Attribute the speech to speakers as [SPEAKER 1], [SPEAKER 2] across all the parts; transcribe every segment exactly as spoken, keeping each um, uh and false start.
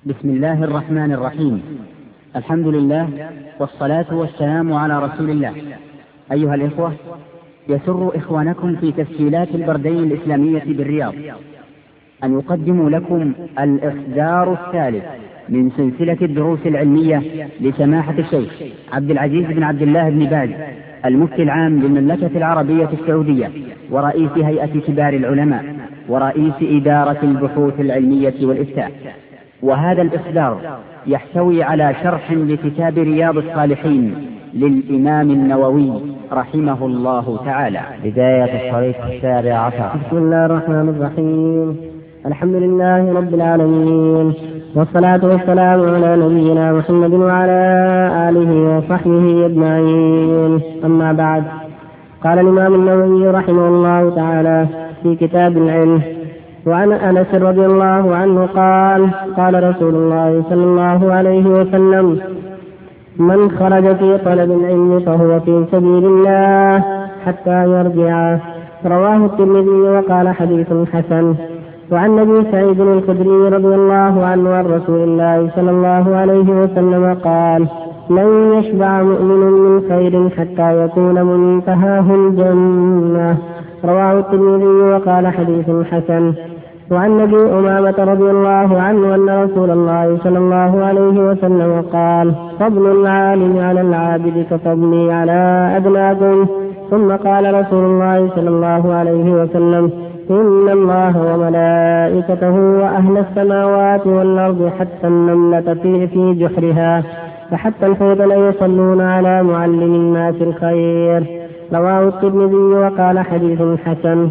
[SPEAKER 1] بسم الله الرحمن الرحيم. الحمد لله والصلاة والسلام على رسول الله. أيها الإخوة، يسر إخوانكم في تسجيلات البردين الإسلامية بالرياض أن يقدموا لكم الإصدار الثالث من سلسلة الدروس العلمية لسماحة الشيخ عبد العزيز بن عبد الله بن باز المفتي العام للمملكة العربية السعودية ورئيس هيئة كبار العلماء ورئيس إدارة البحوث العلمية والإفتاء. وهذا الإصدار يحتوي على شرح لكتاب رياض الصالحين للإمام النووي رحمه الله تعالى.
[SPEAKER 2] بداية الشريط السابع عشر.
[SPEAKER 3] بسم الله الرحمن الرحيم. الحمد لله رب العالمين، والصلاة والسلام على نبينا محمد وعلى آله وصحبه أجمعين. أما بعد، قال الإمام النووي رحمه الله تعالى في كتاب العلم: وعن أنس رضي الله عنه قال: قال رسول الله صلى الله عليه وسلم: من خرج في طلب العلم فهو في سبيل الله حتى يرجع. رواه الترمذي وقال حديث حسن. وعن أبي سعيد الخدري رضي الله عنه عن رسول الله صلى الله عليه وسلم قال: لن يشبع مؤمن من خير حتى يكون منتهاه الجنة. رواه الترمذي وقال حديث حسن. وعن أبي أمامة رضي الله عنه أن رسول الله صلى الله عليه وسلم قال: فضل العالم على العابد كفضلي على أدناكم. ثم قال رسول الله صلى الله عليه وسلم: إن الله وملائكته وأهل السماوات والأرض حتى النملة في, في جحرها وحتى الحوت ليصلون على معلم الناس الخير. رواه الترمذي وقال حديث حسن.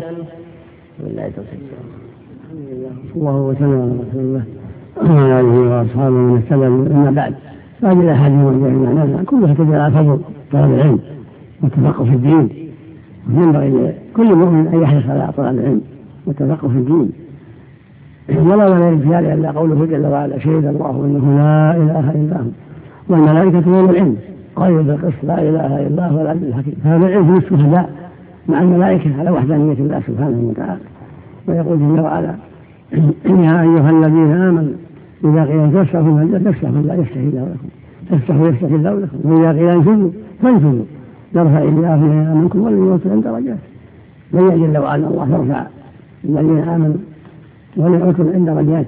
[SPEAKER 4] الله وسلم على رسول الله وعلى آله وأصحابه من اهتدى. أما بعد، هذه الأحاديث والبينات كلها تدل على فضل طلب العلم والتفقه في الدين. ينبغي لكل مؤمن أن يحرص على طلب العلم والتفقه في الدين، ولا ولا يرجع إلا قوله جل وعلا: شهد الله أنه لا إله إلا هو والملائكة يوم العلم قائل بالقسط لا إله إلا هو العبد الحكيم. هذا العلم في الشهداء مع الملائكة على وحدانية الله سبحانه وتعالى. ويقول جل وعلا: يا أيها الذين آمنوا إذا قيل تفسحوا فافسحوا لا يفتح الله لكم تفسحوا يفتح الله لكم وإذا قيل انفذوا فانفذوا يرفع الله منكم وليوصل درجات. بين جل وعلا الله يرفع الذين آمنوا وليعطوا عند درجات.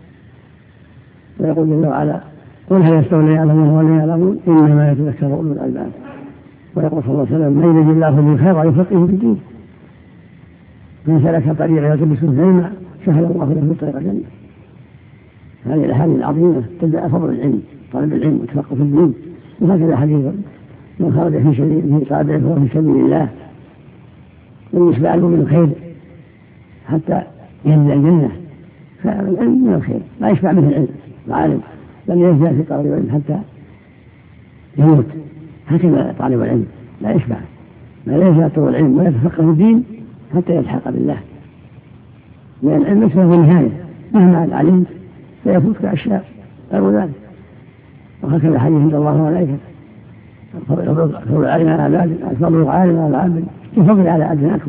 [SPEAKER 4] ويقول جل وعلا: قل هل يستوي يعلمون ولا يعلمون إنما يتذكر أولو الألباب. ويقول صلى الله عليه وسلم: من يرد الله به خيرا يفقهه في الدين. من سلك طريقا يلتمس علما سهل الله له في طريق الجنة. هذه الأحاديث العظيمة تدعى فضل العلم، طلب العلم وتفقه في الدين. وهكذا حديث: من خرج في سبيل في طلب فهو في سبيل الله. من يشبع المؤمن الخير حتى ينزل الجنة. فالعلم من الخير لا يشبع منه العلم. العالم لم يزداد في طلب العلم حتى يموت. هكذا طالب العلم لا يشبع، لا يزداد طلب العلم ولا يتفقه في الدين حتى يلحق بالله. لأن العلم ليس له نهاية، مهما علمت سيفوتك أشياء غير ذلك. وهكذا حديث عند الله وملائكته: فضل العالم على العابد فضل العالم على العابد كفضل على أدناكم.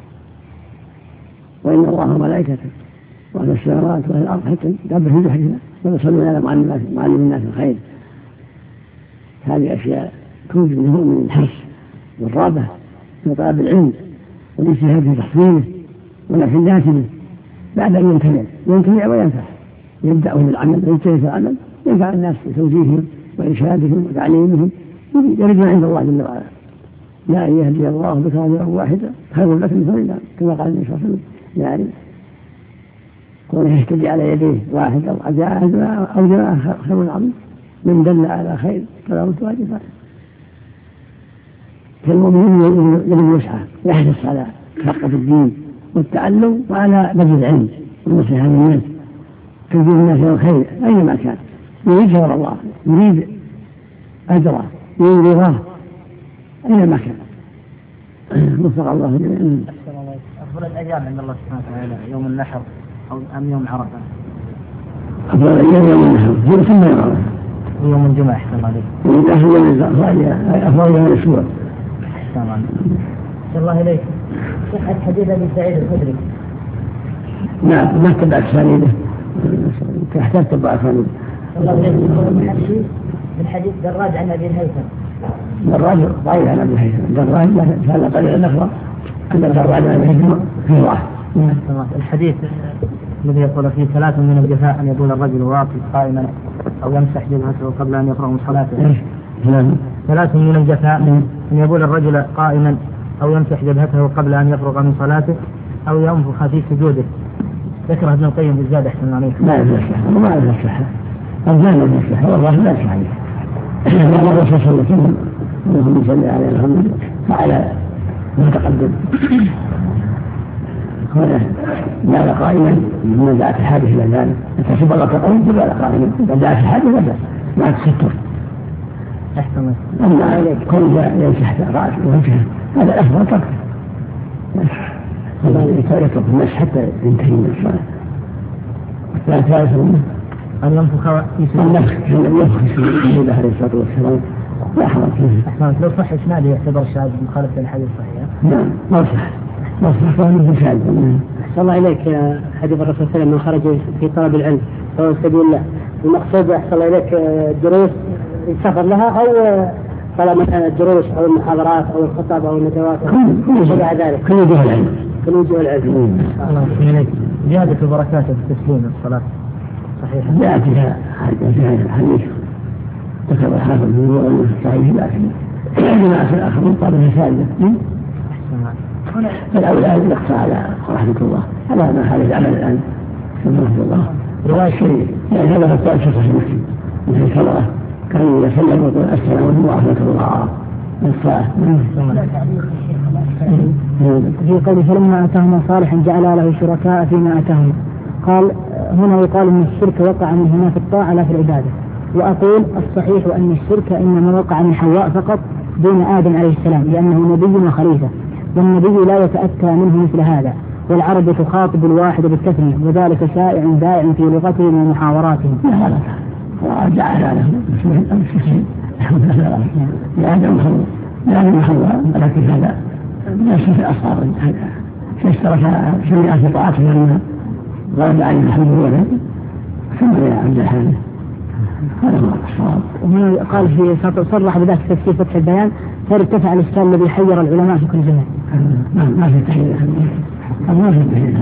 [SPEAKER 4] وإن الله وملائكته وأهل السماوات وأهل الأرض حتى دابة في جحرها ويصلون على معلم الناس الخير. هذه أشياء توجب له من الحرص والرغبة في طلب العلم والاجتهاد في تحصيله والاعتداد به بعد أن ينتفع ينتفع وينفع. يبدأ بالعمل ويجتهد في العمل ينفع الناس بتوجيههم وإرشادهم وتعليمهم، يرجع عند الله جل وعلا. لا أن يهدي الله بك رجلا واحدا خير لك من حمر النعم، كما قال النبي صلى الله عليه وسلم. يعني كونه يهتدي على يديه واحد أو جماعة أو جماعة خير عظيم. من دل على خير فله الواجب عليه. فالمؤمن يجب يسعى يحرص على تفقه في الدين والتعلم وعلى بذل العلم والنصيحة للناس، تنزيل الناس إلى الخير أينما كان. يريد ثواب الله، يريد أجره، يريد رضاه أينما كان. وفق الله جميعا.
[SPEAKER 2] أفضل الأيام عند الله سبحانه وتعالى يوم النحر أو أم يوم عرفة؟
[SPEAKER 4] أفضل الأيام يوم النحر في ثم يوم عرفة
[SPEAKER 2] ويوم الجمعة. أحسن الله عليك.
[SPEAKER 4] والآخر يوم أفضل يوم الأسبوع.
[SPEAKER 2] أحسن الله عليك. أحسن الله إليك. صحة حديث أبي سعيد الخدري.
[SPEAKER 4] نعم، ما تبعت سنيده. احتجت بارك الله.
[SPEAKER 2] من حديث دراج عن ابي الهيثم.
[SPEAKER 4] دراج ضعيف عن ابي الهيثم، دراج هذا طريق الاخرى ان دراج عن ابي الهيثم في ضعف.
[SPEAKER 2] الحديث الذي يقول فيه ثلاث من الجفاء ان يقول الرجل واقف قائما او يمسح جبهته قبل ان يقرأ من صلاته. ثلاث من الجفاء ان يقول الرجل قائما او يمسح جبهته قبل ان يفرغ من صلاته او ينفخ في سجوده. ذكر ابن القيم بالزاد احسن عليه.
[SPEAKER 4] ما يصح وما يصح. الزاد يصح والله لا يصح عليه. لأن الرسول صلى الله عليه وسلم اللهم صل على محمد فعلى ما تقدم. هنا لا قائما من دعت الحادث الى ذلك تصب الله تقوم تبقى قائما اذا دعت الحادث لا بأس مع التستر.
[SPEAKER 2] احسن.
[SPEAKER 4] اما كل يمسح راسه ووجهه هذا الافضل تركه. يترك المسح حتى ينتهي من الصلاه. لا ثالث
[SPEAKER 2] أن ينفخ في
[SPEAKER 4] النفخ ينفخ في سجوده عليه الصلاة والسلام لا حرج فيه.
[SPEAKER 2] أحسن. لو صح إسناده يعتبر شاذ مخالفة للحديث الصحيح.
[SPEAKER 4] نعم ما صح ما صح فهو شاذ.
[SPEAKER 3] أحسن الله إليك حديث الرسول صلى الله عليه وسلم من خرج في طلب العلم سواء سبيل الله المقصود أحسن الله إليك دروس يسافر لها أو طلب الدروس أو المحاضرات أو الخطب أو الندوات وشبه ذلك.
[SPEAKER 4] كل وجوه العلم.
[SPEAKER 3] كل وجوه العلم.
[SPEAKER 2] الله إليك زيادة البركات في التسليم الصلاة صحيح.
[SPEAKER 4] جاءت فيها حديث ذكر الحافظ في صحيح لكن جماعة الآخرين طالبها ثالثة. فالأولى الإقصاء على رحمة الله هذا ما حال العمل الآن رحمة الله. رواية شيء يعني هذا الطائف في صحيح مسلم مثل كبره كان يسلم ويقول السلام عليكم ورحمة الله الصلاة.
[SPEAKER 3] في قوله فلما أتاهما صالحا جعل له شركاء فيما أتاهما. قال هنا يقال أن الشرك وقع من هنا في الطاعة لا في العبادة. وأقول الصحيح أن الشرك إنما وقع من حواء فقط دون آدم عليه السلام لأنه نبي وخليفة والنبي لا يتأتى منه مثل هذا والعرب تخاطب الواحد بالتثنية وذلك شائع دائع في لغتهم ومحاوراتهم.
[SPEAKER 4] وجعل له لآدم لآدم حواء ولكن هذا ليس في الأصغر فاشترك جميعا في طاعته لما غاب عن الحمد لله ثم يا عبد الحميد هذا هو الصواب.
[SPEAKER 3] وهنا قال في صرح بذلك تفسير فتح البيان فارتفع الإشكال الذي حير العلماء في كل زمان.
[SPEAKER 4] ما في تحية ما في تحية.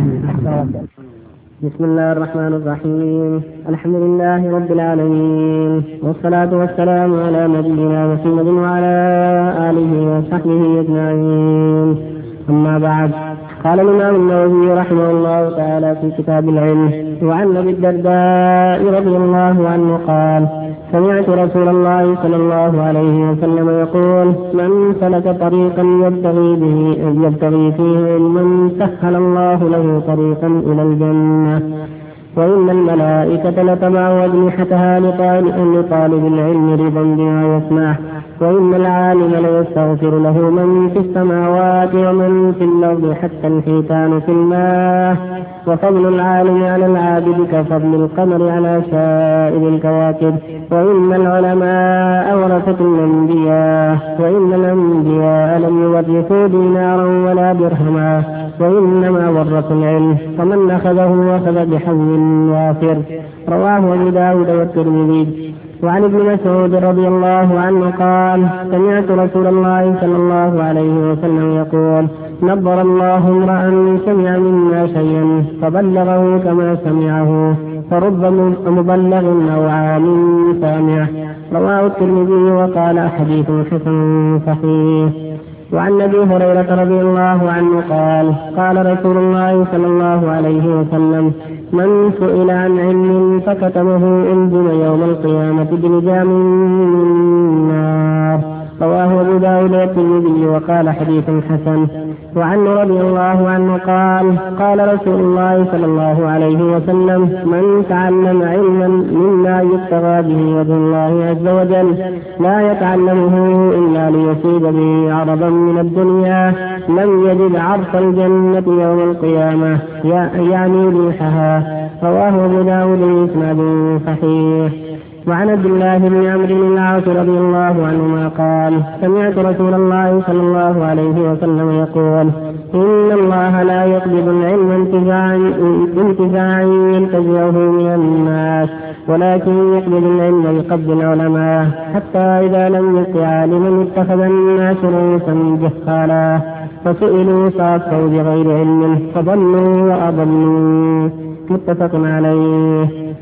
[SPEAKER 3] بسم الله الرحمن الرحيم. الحمد لله رب العالمين والصلاة والسلام على نبينا محمد وعلى آله وصحبه أجمعين. أما بعد قال الإمام النووي رحمه الله تعالى في كتاب العلم وعن أبي الدرداء رضي الله عنه قال سمعت رسول الله صلى الله عليه وسلم يقول من سلك طريقا يبتغي به يبتغي فيه علما سهل الله له طريقا إلى الجنة وإن الملائكة لتضع أجنحتها لطالب العلم رضا بما يسمع وإن العالم ليستغفر له من في السماوات ومن في الأرض حتى الحيتان في الماء وفضل العالم على العابد كفضل القمر على سائر الكواكب وإن العلماء ورثة الأنبياء وإن الأنبياء لم يورثوا دينارا ولا درهما وإنما ورثوا العلم فمن أخذه أخذ بحظ وافر. رواه أبو داود والترمذي. وعن ابن مسعود رضي الله عنه قال سمعت رسول الله صلى الله عليه وسلم يقول نظر الله امرأ سمع منا شيئا فبلغه كما سمعه فرب مبلغ أو عام سامع. رواه الترمذي وقال حديث حسن صحيح. وعن أبي هريرة رضي الله عنه قال قال رسول الله صلى الله عليه وسلم من سئل عن علم فكتمه ألزم يوم القيامة بلجام من نار. رواه أبو داود والترمذي وقال حديث حسن. وعن رضي الله عنه قال قال رسول الله صلى الله عليه وسلم من تعلم علما مما يبتغى به وجه الله عز وجل لا يتعلمه إلا ليصيب به عرضا من الدنيا لم يجد عرف الجنة يوم القيامة يعني ريحها. رواه أبو داود بإسناد صحيح. وعن عبد الله بن عمرو بن العاص رضي الله عنهما قال قال: سمعت رسول الله صلى الله عليه وسلم يقول: إن الله لا يقبض العلم انتفاعا انتفاعا ينتزعه من الناس، ولكن يقبض العلم بقبض العلماء، حتى إذا لم يبق عالما اتخذ الناس رؤوسا جهالا، فسئلوا فأفتوا بغير علم فضلوا وأضلوا. متفق عليه.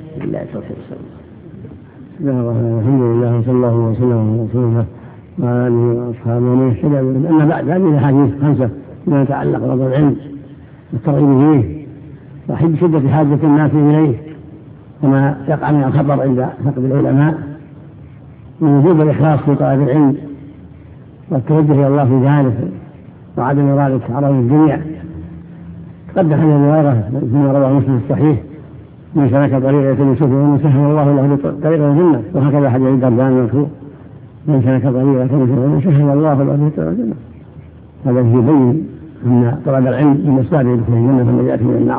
[SPEAKER 4] الحمد لله صلى الله وسلم على رسول الله وعلى آله وأصحابه ومن اهتدى به. أما بعد، هذه الأحاديث خمسة فيما يتعلق بطلب العلم والترغيب فيه وحد شدة حاجة الناس إليه، وما يقع من الخطر عند فقد العلماء من وجوب الإخلاص في طلب العلم والتوجه إلى الله في ذلك وعدم إرادة عرض الدنيا. قد حدث بغيره فيما رواه مسلم الصحيح: من سلك طريقا يسوء سهل الله له طريقا الجنة. وهكذا حديث الدرداء المذكور: من سلك طريقا سهل الله له طريقا الجنة. هذا يبين أن طلب العلم من أسباب دخول الجنة والنجاة من النار.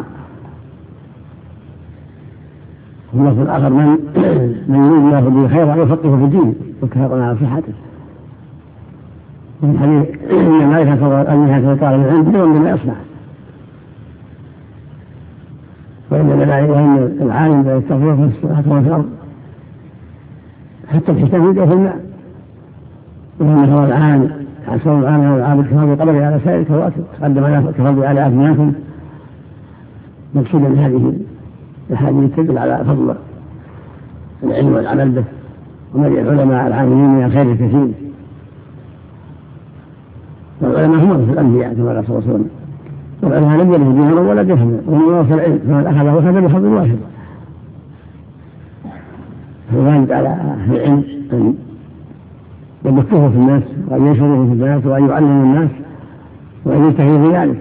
[SPEAKER 4] واللفظ الآخر: من من يريد الله به خيرا يفقهه في الدين، وكفر على صحته. من حديث إن الملائكة أنها طالب العلم بدون بما يصنع، وإن وإن العالم لا يستغفر في الصلاة والأرض حتى الحساب يدعو في الماء، وإن هو العالم حسن العالم والعابد كفر بقبله على سائر الكواكب، تقدم على كفر على أبنائكم. مقصود من هذه الأحاديث تدل على فضل العلم والعمل به، ومن العلماء العاملين من الخير الكثير. والعلماء هم مثل الأنبياء كما قال صلى الله عليه وسلم: والعلماء لم يلهوا دينارا ولا درهما، ومن ورث العلم فمن أخذه أخذ بحظ واحد. فالواجب على أهل العلم أن يبثوه في الناس، وأن ينشروه في الناس، وأن يعلموا الناس، وأن يجتهدوا في ذلك،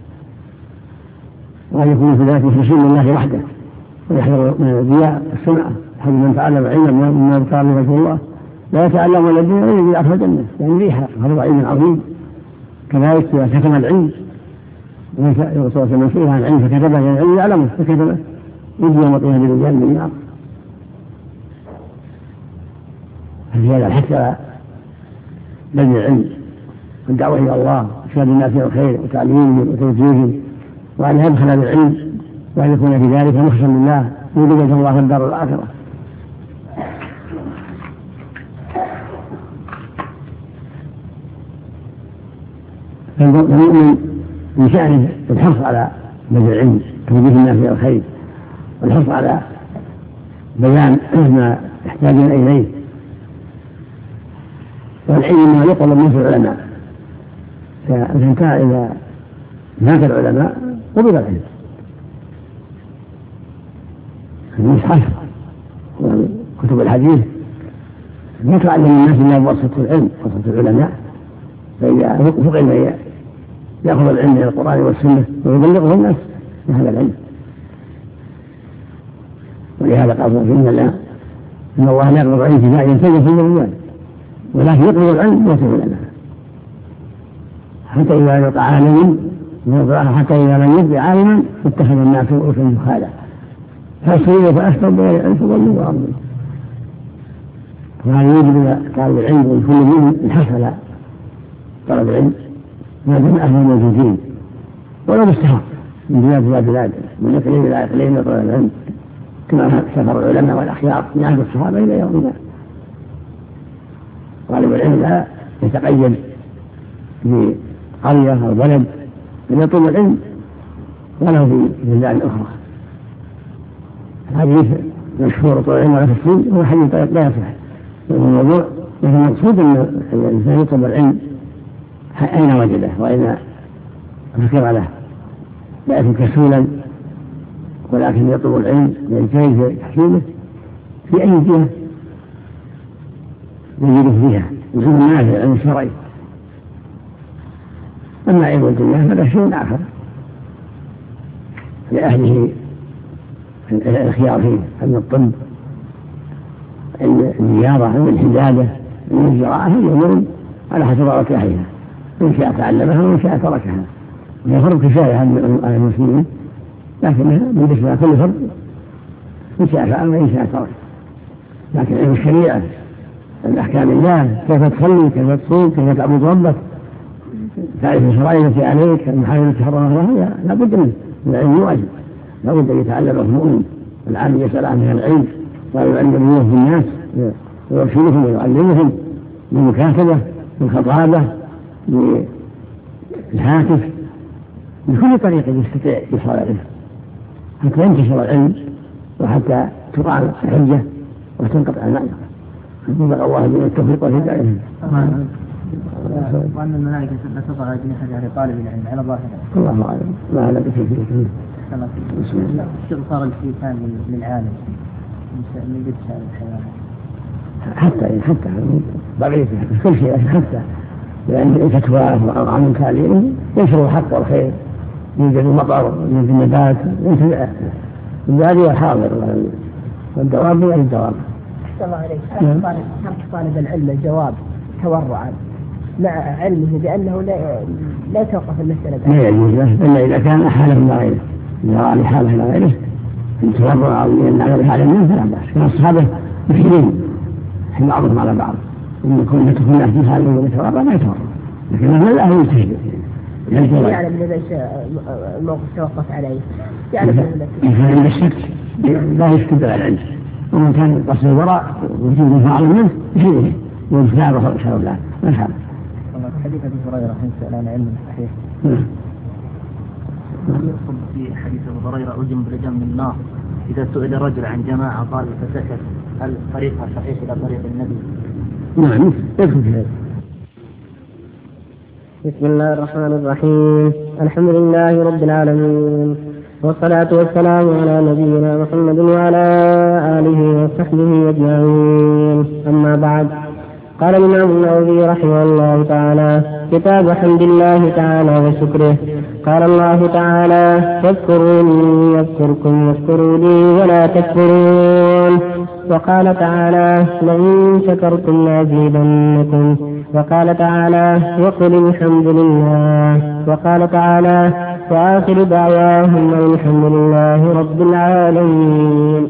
[SPEAKER 4] وأن يكونوا في ذلك مخلصين لله وحده، ويحذروا من الرياء السمعة. حيث من تعلم علما مما ذكر له رسول الله لا يتعلم ولا الدين إلا بأخذ الجنة، يعني ريحة هذا علم عظيم. كذلك إذا كتم العلم الرسول صلى الله عليه وسلم عن العلم فكتبه يعني العلم يعلمه فكتبه يجي وطيها برجال من النار. ففي هذا الحث بذل العلم والدعوة إلى الله وإرشاد الناس إلى الخير وتعليمهم وتوجيههم، وأن يدخل بالعلم وأن يكون في ذلك مخشى لله يريد وجه الله في الدار الآخرة. فالمؤمن من شأنه الحرص على بذل العلم توجيه الناس إلى الخير، والحرص على بيان ما يحتاجون إليه. والعلم ما يطلب منه العلماء، فإذا كان إذا مات العلماء قبل العلم. المصحف وكتب الحديث لا تعلم الناس إلا بواسطة العلم، واسطة العلماء. فإذا فقد من يأخذ العلم من القرآن والسنة ويبلغه الناس بهذا العلم. ولهذا قال إن الله إن الله لا يقبض العلم انتفاعا ينتزع في الرجال، ولكن يقبض العلم بواسطة العلماء، حتى إذا يلقى عالم حتى إذا لم يبق عالما اتخذ الناس رؤوسا جهالا، فأسئلوا فأفتوا بغير علم فضلوا وأضلوا. وهذا يجب طالب العلم وكل منهم الحرص على طلب العلم ما دام أهل موجودين، ولا مستحق من بلاد إلى بلاد، من إقليم إلى إقليم يطلب العلم، كما سفر العلماء والأخيار من عهد الصحابة إلى يومنا. طالب العلم لا يتقيد بقرية أو بلد، بل يطلب العلم وله في بلدان أخرى. حديث مشهور طول العلم ولا تفصيل هو حديث لا يصح الموضوع، لكن المقصود أن الإنسان يطلب العلم أين وجده وأين ذكر له، لا يكون كسولا، ولكن يطلب العلم يجتهد في تحصيله في أي جهة يجده فيها يكون نافع عن الشرعي. أما علم الدنيا فهذا شيء آخر لأهله الخيار فيه، علم الطب، علم الرياضة، علم الحدادة، علم الزراعة، هي أمور على حسب رأي أهلها، إن شاء تعلمها وإن شاء تركها، وهي فرض كفاية على المسلمين، لكنها بالنسبة لكل فرد إن شاء فعل وإن شاء ترك. لكن علم الشريعة الأحكام الله، كيف تصلي، كيف تصوم، كيف تعبد ربك، تعرف الشرائع التي عليك، المحارم التي حرمها الله، لا بد منه. العلم واجب، لا بد أن يتعلمه المؤمن. العالم يسأل عنه العلم ويعلمه الناس ويرشدهم ويعلمهم بالمكاتبة، بالخطابة، بالهاتف، بكل طريقة يستطيع يصل إليه حتى ينتشر العلم وحتى تقام الحجة وتنقطع المعرفة. نسأل الله بنا التوفيق والهداية.
[SPEAKER 2] وأن الملائكة لا تضع أجنحتها لطالب العلم على ظاهره.
[SPEAKER 4] الله أعلم، ما أعلم بكثير.
[SPEAKER 2] استغفار الشيطان للعالم من قد شاء الحيوانات
[SPEAKER 4] حتى حتى ضعيف كل شيء، حتى لأن فتوى عن تعليمه ينشر الحق والخير، يوجد المطر، يوجد النبات، ينتفع البادي والحاضر والدواب غير الدواب.
[SPEAKER 3] أحسن الله عليك. ترك طالب العلم الجواب تورعا مع علمه بأنه لا لا توقف المسألة.
[SPEAKER 4] لا يجوز له إلا إذا كان حاله إلى غيره، إذا رأى حاله إلى غيره تورع أو ينعم حال الناس فلا بأس. كان الصحابة مشيرين حين بعضهم على بعض، إن كنا تكون في حاله ويتورع ما يتورع، لكن هذا لا هو يجتهد.
[SPEAKER 3] يعلم ليش الموقف توقف عليه، يعلم
[SPEAKER 4] من الشك لا يشتد على العلم، ومن كان قصد الوراء وجود فاعل منه يشيره وينفع بخير إن شاء الله. ما شاء
[SPEAKER 2] الله. حديث أبي هريرة يسأل عن علم صحيح. يقصد في حديث أبي هريرة ألجم بلجام من النار، إذا سئل رجل عن جماعة قال فسكت، هل طريقها صحيح إلى طريق النبي؟
[SPEAKER 4] نعم يدخل في هذا.
[SPEAKER 3] بسم الله الرحمن الرحيم. الحمد لله رب العالمين، والصلاة والسلام على نبينا محمد وعلى آله وصحبه أجمعين. أما بعد، قال الإمام النووي رحمه الله تعالى: كتاب حمد الله تعالى وشكره. قال الله تعالى: فاذكروني يذكركم واشكروا لي ولا تكفرون. وقال تعالى: لئن شكرتم لأزيدنكم. وقال تعالى: وقل الحمد لله. وقال تعالى: وآخر دعواهم الحمد لله رب العالمين.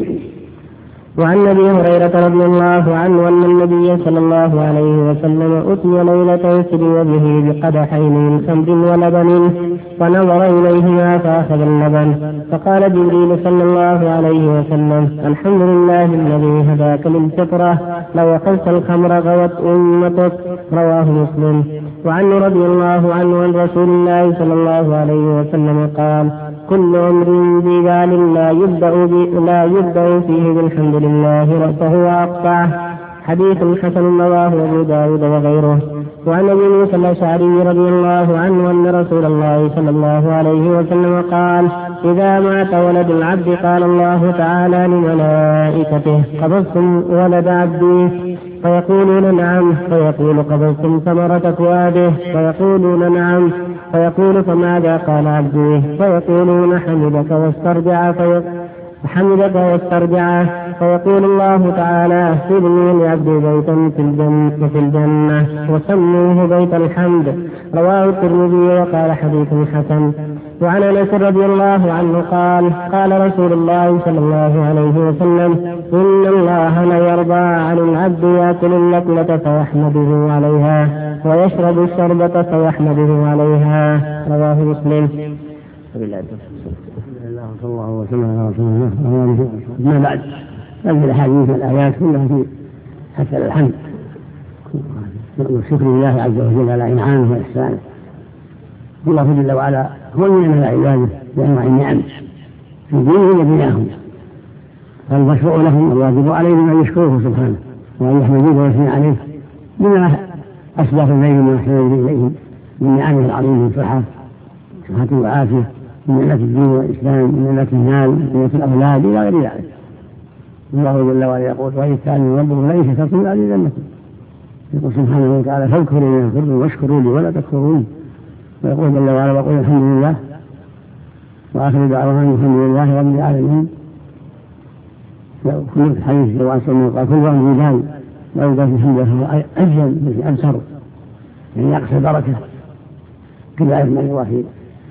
[SPEAKER 3] وعن أبي هريرة رضي الله عنه أن النبي صلى الله عليه وسلم أتي ليلة سري به بقدحين من خمر ولبن، فنظر إليهما فأخذ اللبن، فقال جبريل صلى الله عليه وسلم: الحمد لله الذي هداك للفطرة، لو أخذت الخمر غوت أمتك. رواه مسلم. وعنه رضي الله عنه عن رسول الله صلى الله عليه وسلم قال: كل أمر ذي بال لا يبدأ لا يبدأ فيه بالحمد لله فهو أقطعه. حديث حسن رواه أبو داود وغيره. وعن أبي موسى الأشعري رضي الله عنه أن رسول الله صلى الله عليه وسلم قال: إذا مات ولد العبد قال الله تعالى لملائكته: قبضتم ولد عبدي؟ فيقولون نعم. فيقول: قبضتم ثمرة فؤاده؟ فيقولون نعم. فيقول: فماذا قال عبدي؟ فيقولون: حمدك واسترجع. حمدك واسترجع. فيقول الله تعالى: سلموا لعبدي بيتا في الجنة, في الجنة وسموه بيت الحمد. رواه الترمذي وقال حديث حسن. وعن أنس رضي الله عنه قال: قال رسول الله صلى الله عليه وسلم: إن الله لا يرضى عن العبد يأكل اللقمة فيحمده عليها ويشرب الشربة فيحمده عليها. رواه مسلم.
[SPEAKER 4] صلى الله وسلم على رسول الله. ما بعد هذه الأحاديث والآيات كلها في حسن الحمد وشكر الله عز وجل على إنعامه وإحسانه. الله جل وعلا هو المنعم على عباده بأنواع النعم في دينهم ودنياهم، فالمشروع لهم الواجب عليهم أن يشكروه سبحانه وأن يحمدوه ويثني عليه بما أسبق إليهم وأحسن إليهم من نعمه العظيمة والصحة صحة وعافية، من نعمة الدين والإسلام، من نعمة المال، من نعمة الأولاد إلى غير ذلك. الله جل وعلا يقول: وإذ كان ربكم لئن شكرتم لأزيدنكم. يقول سبحانه وتعالى: فاذكروني أذكركم واشكروا لي ولا تكفرون. ويقول جل وعلا: وقل الحمد لله وآخر دعواهم الحمد لله رب العالمين. كل الحديث لو أنصر قال: كل واحد يدان لا يدان في الحمد لله أجل أنصر، يعني يقصد بركة. كل آية من الواحد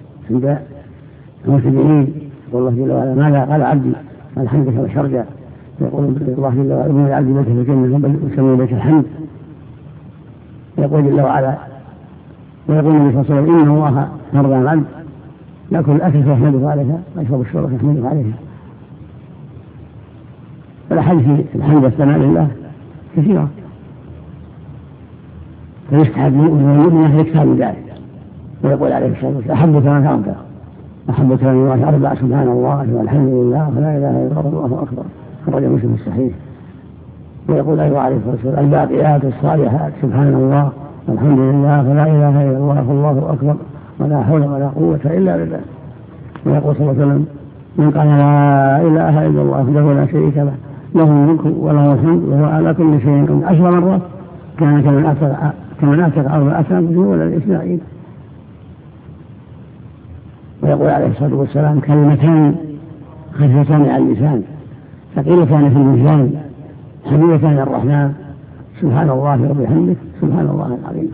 [SPEAKER 4] عند المسلمين يقول الله جل وعلا: ماذا قال عبدي؟ قال: حمدك وشرجع يقول الله جل وعلا إن العبد بيت في الجنة يسمون بيت الحمد. يقول جل وعلا ويقول النبي صلى الله عليه وسلم إن الله يرضى عن العبد يأكل الأكل فيحمده عليها ويشرب الشرب فيحمده عليها. فالأحاديث في الحمد والثناء لله كثيرة، فيستحب المؤمن يكثر من ذلك. ويقول عليه الصلاة والسلام أحبك ما ترضى أحبك ما ترضى سبحان الله والحمد لله ولا إله إلا الله الله أكبر. خرج مسلم الصحيح. ويقول أيضا عليه الصلاة والسلام الباقيات الصالحات سبحان الله والحمد لله ولا إله إلا الله والله أكبر ولا حول ولا قوة إلا بالله. ويقول صلى الله عليه وسلم من قال لا إله إلا الله وحده لا شريك له له الملك وله الحمد وهو على كل شيء عشر مرات كان كمن أعتق كمن أعتق أربع أسلام ولا الإسماعيل. ويقول عليه الصلاة والسلام كلمتان خفيفتان على اللسان ثقيلتان في الميزان حبيبتان الرحمن سبحان الله وبحمده سبحان الله العظيم.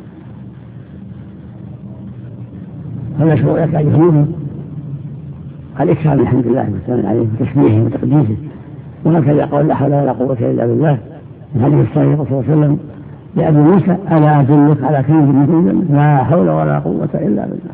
[SPEAKER 4] فالمشروع يحتاج فيه الإكثار من حمد الله والثناء عليه وتسبيحه وتقديسه. وهكذا قال لا حول ولا قوة إلا بالله في حديث الصحيح صلى الله عليه وسلم لأبي موسى ألا أدلك على كنز من كنوز لا حول ولا قوة إلا بالله.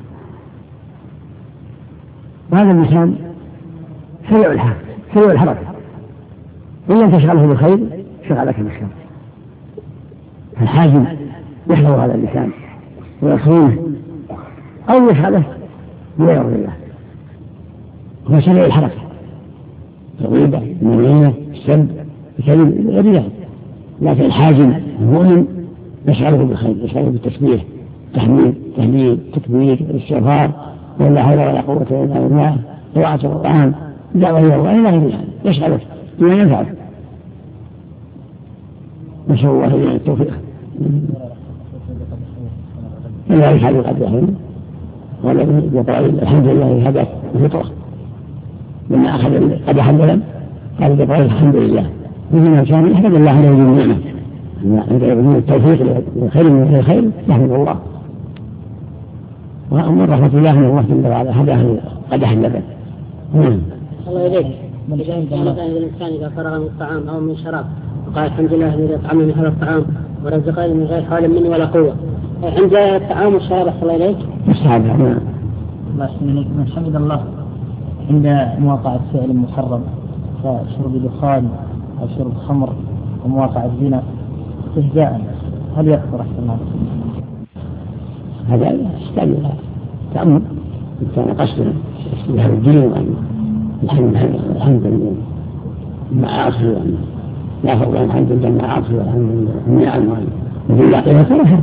[SPEAKER 4] وهذا اللسان سريع الحركة سريع الحركة إن لم تشغله بالخير شغلك بالشر. فالحاجم يحفظ هذا اللسان ويصونه أو يشغله بلا يرضي الله. هو سريع الحركة الغيبة المنينة السب الكلم غير ذلك. لكن الحاجم المؤمن يشغله بالخير يشغله بالتسبيح تحميد تهليل تكبير الاستغفار ولا حول ولا قوة إلا بالله قراءة القرآن دعوة إلى الله إلى غير ذلك يشغله بما ينفعه. نسأل الله لنا التوفيق. إلا يفعل قد يحرم والذي يقرأ الحمد لله هذا الفطرة لما أخذ قدح اللبن قال يقرأ الحمد لله ومن كان يحمد الله على وجه النعمة من التوفيق للخير من الخير يحمد الله. ومن رحمة الله من الله جل وعلا هذا قدح اللبن.
[SPEAKER 3] الله يديك مثلا الإنسان إذا فرغ من الطعام أو من شراب وقال الحمد لله الذي أطعمني من هذا الطعام ورزقني من غير حول مني ولا قوة. عند الطعام والشراب صلى الله عليه
[SPEAKER 2] وسلم من حمد الله عند مواقعة فعل محرم كشرب دخان أو شرب خمر ومواقعة زنا استهزاء هل يكفر أحسن الله؟
[SPEAKER 4] هذا يحتاج إلى تأمل إن كان قصدا بهذا الدين وأن الحمد لله مع عاصي وأن لا فضل عن الحمد لله مع عاصي والحمد لله النعم وأن يقول لا قيمة له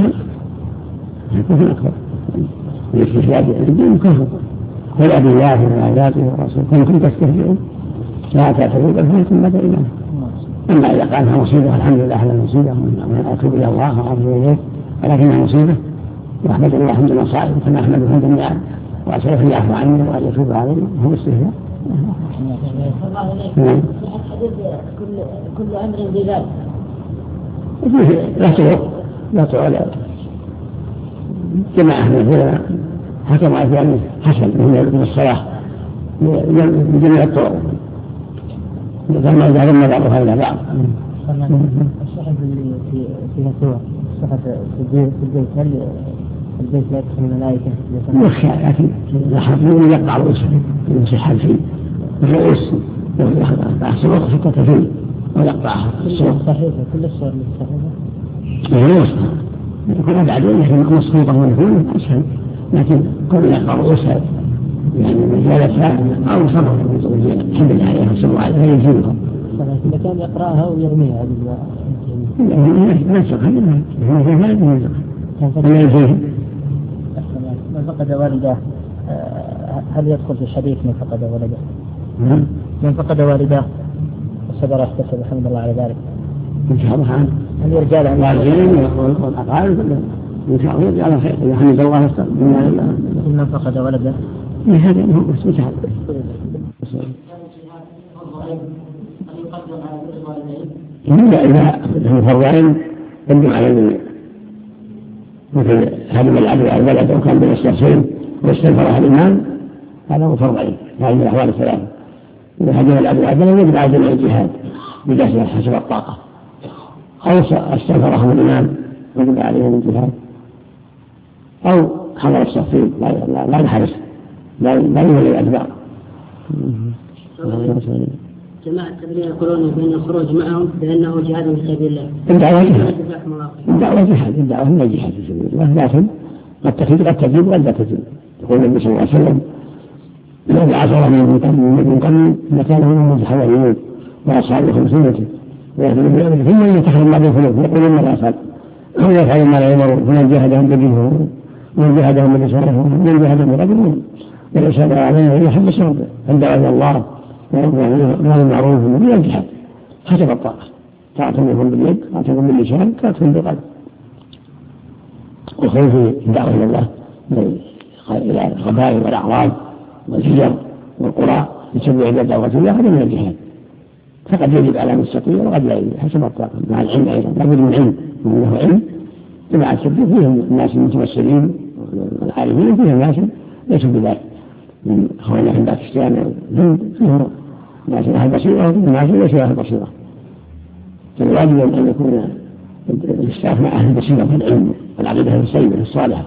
[SPEAKER 4] كفر أكبر الاستهزاء بالدين كفر ولا بالله وآياته ورسوله كنتم تستهزئون لا تعتذروا بل فانتم مدى إيمان. أما إذا قالها مصيبة الحمد لله على المصيبة وأن أتوب إلى الله وأرجو إليه ولكنها مصيبة وأحمد الله حمد المصائب كما أحمد حمد النعم وأسأله أن يعفو عني وأن يتوب علي هو استهزاء.
[SPEAKER 3] كل أمر بذلك
[SPEAKER 4] لا تعود لا تعود جماعة من العلماء حكموا على أنه حسن من الصلاة من جميع الطرق لما إذا رمى بعضها إلى بعض.
[SPEAKER 2] الصحف اللي فيها صور الصحف في البيت هل البيت لا يدخل الملائكة؟
[SPEAKER 4] يخشى لكن يحبون يقطع رؤوسه يمسح فيه الرؤوس يقطع صور خطة فيه ويقطعها الصور
[SPEAKER 2] صحيحة كل الصور اللي صحيحة
[SPEAKER 4] الرؤوس يكون أبعدون لكن مصفوطة ويكون أسهل لكن كل يقطع رؤوسها يعني مجالسها أو صبر الحمد لله عليه وسلم عليها يجيبها.
[SPEAKER 2] إذا كان يقرأها ويرميها
[SPEAKER 4] لا ينسخ هذا لا ينسخ.
[SPEAKER 2] من فقد والده هل يدخل في الحديث من فقد والده؟
[SPEAKER 4] نعم.
[SPEAKER 2] من فقد والده وصبر واحتسب الحمد لله على ذلك.
[SPEAKER 4] إن شاء الله عنه.
[SPEAKER 2] هل يرجع له؟
[SPEAKER 4] والدين والأقارب إن شاء الله يرجع له خير. الحمد لله واستغفر الله.
[SPEAKER 2] من فقد والده.
[SPEAKER 4] هذا هو استشهاد. إذا إذا هم فرضين يندم على المنع مثل هدم العبد على البلد وكان بين الشخصين واستنفر أهل الإيمان هذا هو فرضين هذه الأحوال الثلاثة. إذا هدم العبد على البلد يجب على جميع الجهاد بجهد حسب الطاقة، أو استنفرهم الإمام وجب عليهم الجهاد، أو حضر الصفين لا لا يحرس لا لا يولي الأدبار.
[SPEAKER 3] جماعة التبليغ يقولون بأن الخروج معهم بأنه جهاد في سبيل الله.
[SPEAKER 4] الدعوة جهاد، الدعوة جهاد، الدعوة هي جهاد في سبيل الله، لكن قد تفيد قد تجيب وقد لا تجيب. يقول النبي صلى الله عليه وسلم: الذي عشر من قبل مكانه من الحواريين وأصحاب خمسينته ويأخذون بأمره ثم يتخذ بعض الخلوف يقولون ماذا أفعل ويفعل ما لا يمر فمن جاهدهم بدينهم ومن جاهدهم بلسانهم ومن جاهدهم برجلهم والإرشاد عليهم إلى حب الشرط عند أهل الله وأمر المعروف من الجهاد حسب الطاقة. طاعة منهم باليد، طاعة منهم باللسان، طاعة منهم بالقلب. والخوف الدعوة إلى الله إلى القبائل والأعراض والحجر والقرى يتبع إلى دعوة الله هذا من الجهاد. فقد يجب على من يستطيع وقد لا يجب حسب الطاقة. مع العلم أيضا لابد من علم، من له علم. جماعة التبليغ فيهم الناس المتمثلين والعارفين، فيهم ناس ليسوا بذلك من أخواننا في باكستان فيهم ناس أهل بصيرة وفيهم ناس ليسوا أهل بصيرة. فالواجب أن يكون الاستاف مع أهل بصيرة في العلم والعقيدة السيئة الصالحة.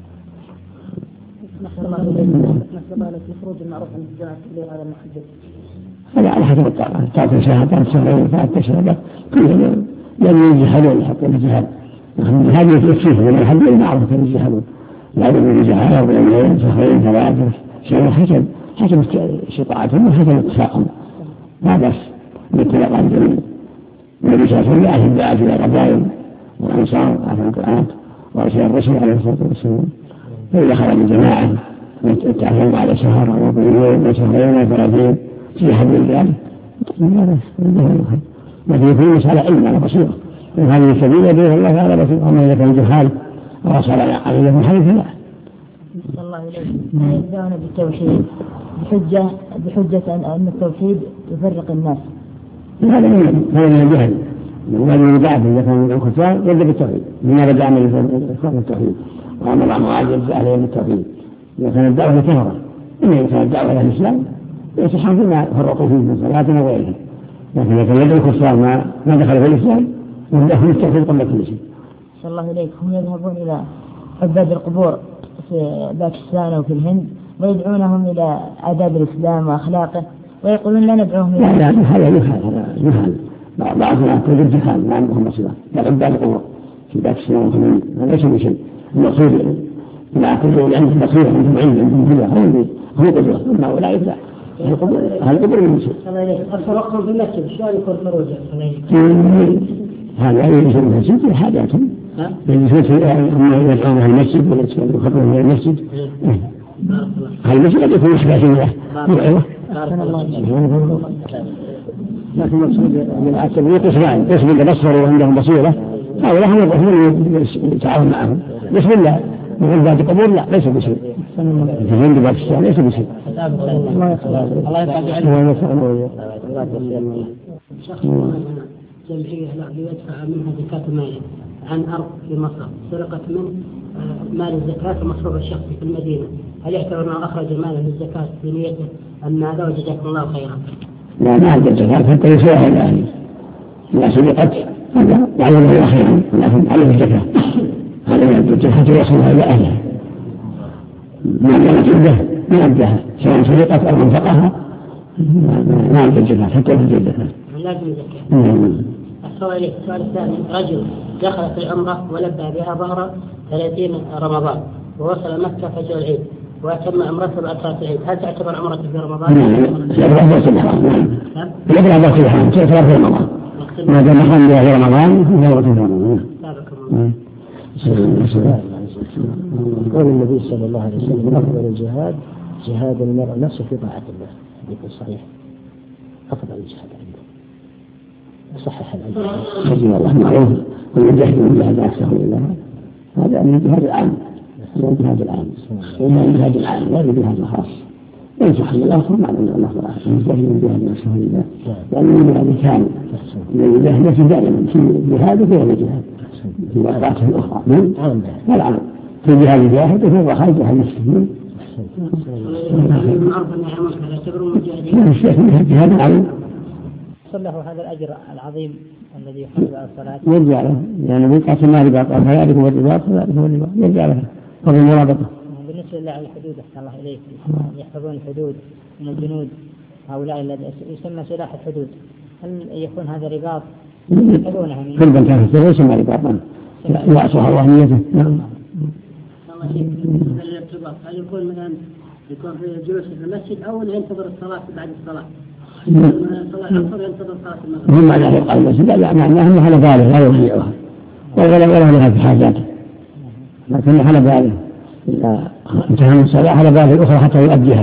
[SPEAKER 4] هذا على حسب الطاقة، طاقة شهادات شهرين طاقة شهادات كلهم يعني يجهلون حتى الجهاد. هذه يكفيه من الحد المعروف كان يجهلون، لا بد من الجهاد وبين شهرين ثلاثة شهر حسب حسب استطاعتهم وحسب اتفاقهم. لا بأس بالاتفاق عن الجميع. النبي صلى الله عليه وسلم يأتي بالدعاة إلى القبائل والأنصار عفوا القرآن وأرسل الرسول عليه الصلاة والسلام. فإذا خرج الجماعة يتعلم على شهر أو يوم وشهرين وثلاثين في حد ذلك ما في كل مسألة علم على بصيرة. هذه السبيل بإذن الله على بصيرة. أما إذا كان جهال وصل على محرف لا.
[SPEAKER 2] الله إليه يبدأون بالتوحيد بحجة بحجة أن التوحيد يفرق الناس.
[SPEAKER 4] هذا من هذا من الجهل. من البعث إذا كان من الكفار يبدأ بالتوحيد. لماذا دعا من التوحيد وأمر أمر عليهم التوحيد؟ إذا كانت الدعوة كفرة، إن كانت الدعوة إلى الإسلام يتحمل فيما فرقوا فيه من صلاة وغيرها. لكن إذا كان يدعو الكفار ما ما دخل في الإسلام وهم التوحيد قبل كل شيء.
[SPEAKER 2] صلى الله عليك هم يذهبون إلى عباد القبور في باكستان وفي الهند ويدعونهم إلى آداب الإسلام وأخلاقه ويقولون لا ندعوهم إلى.
[SPEAKER 4] لا لا هذا يفعل هذا يفعل بعضنا كل الجهال ما عندهم مصيبة لا عباد القبور في باكستان وفي الهند هذا ليس بشيء. المقصود لا كل عندهم بصيرة عندهم علم عندهم هدى هم هم قدرة أما ولا يفعل هذا القبور من شيء.
[SPEAKER 3] الفرقهم في المسجد شو يكون خروجه؟
[SPEAKER 4] هذا يجوز المسجد حاجاتهم يجوز أما يدعون المسجد ولا يخرجون من المسجد. هذا المسجد قد يكون مشبه له موعظة. لكن المقصود من التبليغ قسمان قسم اللي بصروا وعندهم بصيرة هؤلاء هم هم يتعاون معهم. بسم الله من عباد القبور لا ليس بشيء. في عند باكستان ليس بشيء. الله يسلمك. الله يسلمك.
[SPEAKER 3] جمعية لا يدفع منها زكاة مال عن أرض في مصر سرقت منه مال الزكاة المصروف الشخصي في المدينة، هل يعتبر أنه أخرج ماله للزكاة بنيته أم هذا وجزاكم الله خيرا؟
[SPEAKER 4] لا ما عند الزكاة حتى يسويها الآن لا سرقت هذا يعلمه خيرا لكن عليه الزكاة هذا يعد الزكاة حتى يصلها إلى أهلها ما كانت عنده ما عندها سواء سرقت أو انفقها ما عند الزكاة حتى يخرج الزكاة.
[SPEAKER 3] لازم زكاة. السؤال السؤال الثاني رجل دخل في العمرة ولبى بها ظهر ثلاثين رمضان ووصل مكة فجر العيد وأتم عمرته بعد صلاة العيد، هل تعتبر عمرته في رمضان؟
[SPEAKER 4] لا لا لا لا لا تعتبر في رمضان ما دام قام بها في رمضان فهو في رمضان.
[SPEAKER 2] قول النبي صلى الله عليه وسلم أفضل الجهاد جهاد المرء نفسه في طاعة الله. يكون صحيح أفضل الجهاد عنده صحيح العلم.
[SPEAKER 4] رضي الله معروف والمجاهد من جهاد أكثر إلا هذا من الجهاد العام. هذا الجهاد العام. هذا الجهاد العام لا الجهاد الخاص. ليس حل الآخر معنى أن الله تعالى المجاهد من جهاد أكثر إلا لأن الجهاد كامل. الجهاد في دائما في جهاد وفي الجهاد في وقعته الأخرى. هذا عام. في جهاد الجاهد وفي الرخاء جهاد المسلمين.
[SPEAKER 3] من أرض النعمة لا تبرم مجاهدين.
[SPEAKER 4] لا الشيخ من جهاد العام.
[SPEAKER 2] يحصل له هذا الأجر العظيم الذي يحصل على الصلاة؟
[SPEAKER 4] يرجع له، يعني بقعة ما رباط، فذلك هو الرباط فذلك هو الرباط، يرجع له قبل المرابطة.
[SPEAKER 2] بالنسبة للحدود أحسن الله إليك، يحفظون الحدود من الجنود هؤلاء الذين يسمى سلاح الحدود، هل يكون هذا رباط يحفظونها من
[SPEAKER 4] كل من كان في السبيل يسمى رباطا يعصح الله نيته. نعم.
[SPEAKER 3] الارتباط هل يكون مثلا يكون في جلوس في المسجد أو ينتظر الصلاة بعد الصلاة؟
[SPEAKER 4] هم معنى يبقى المسجد لا معناه أنه على باله لا يضيعها ولا ولا لها في حاجاته، لكن على باله إذا انتهى من الصلاة على باله الأخرى حتى يؤديها.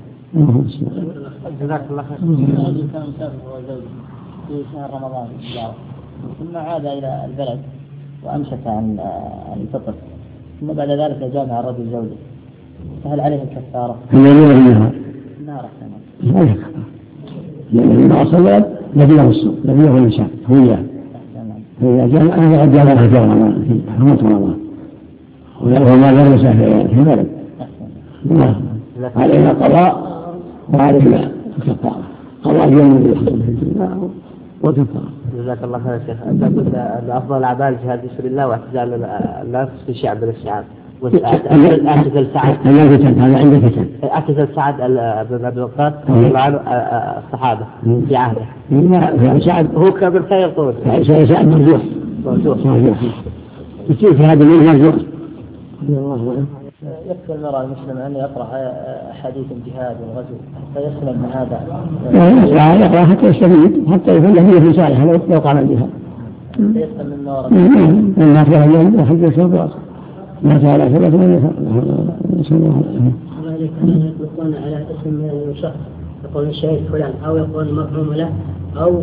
[SPEAKER 2] جزاك الله خير. هذه كان مسافر هو زوجي في شهر رمضان ثم عاد إلى البلد وأمسك عن الفطر، ثم بعد ذلك جامع الرجل زوجه، فهل عليه الكفارة؟
[SPEAKER 4] اليمين والنهار.
[SPEAKER 2] النهار
[SPEAKER 4] لا يكفر، لأن أصلا نبيه الصوم نبيه الإنسان هو إياه. هي جامع هذا جامع في رمضان في حرمة رمضان وهو ما درس في البلد. علينا قضاء وعلينا الكفارة، قضاء يوم الجمعة وكفارة.
[SPEAKER 2] جزاك الله خير يا شيخ. أفضل الأعمال جهاد في سبيل الله واعتزال النفس في شعب الشعب. اعتزل سعد
[SPEAKER 4] هذا عند فتن
[SPEAKER 2] اعتزل سعد بن ابي وقاص رضي الله عنه الصحابه في عهده.
[SPEAKER 4] لا سعد
[SPEAKER 2] هو كبر خير طول.
[SPEAKER 4] سعد مرجوح مرجوح كثير في هذا اليوم مرجوح.
[SPEAKER 2] يكفي المرأة المسلم أن يقرأ أحاديث الجهاد والغزو حتى يسلم من هذا.
[SPEAKER 4] لا يقرأ حتى يستفيد حتى يكون له في صالح لو قام الجهاد.
[SPEAKER 2] يسلم من نور.
[SPEAKER 4] الناس يوم وحد يسوع ما تعالى ثبت من
[SPEAKER 3] يطلقون على اسم شخص، يقول الشهيد فلان أو يقول المرحوم له أو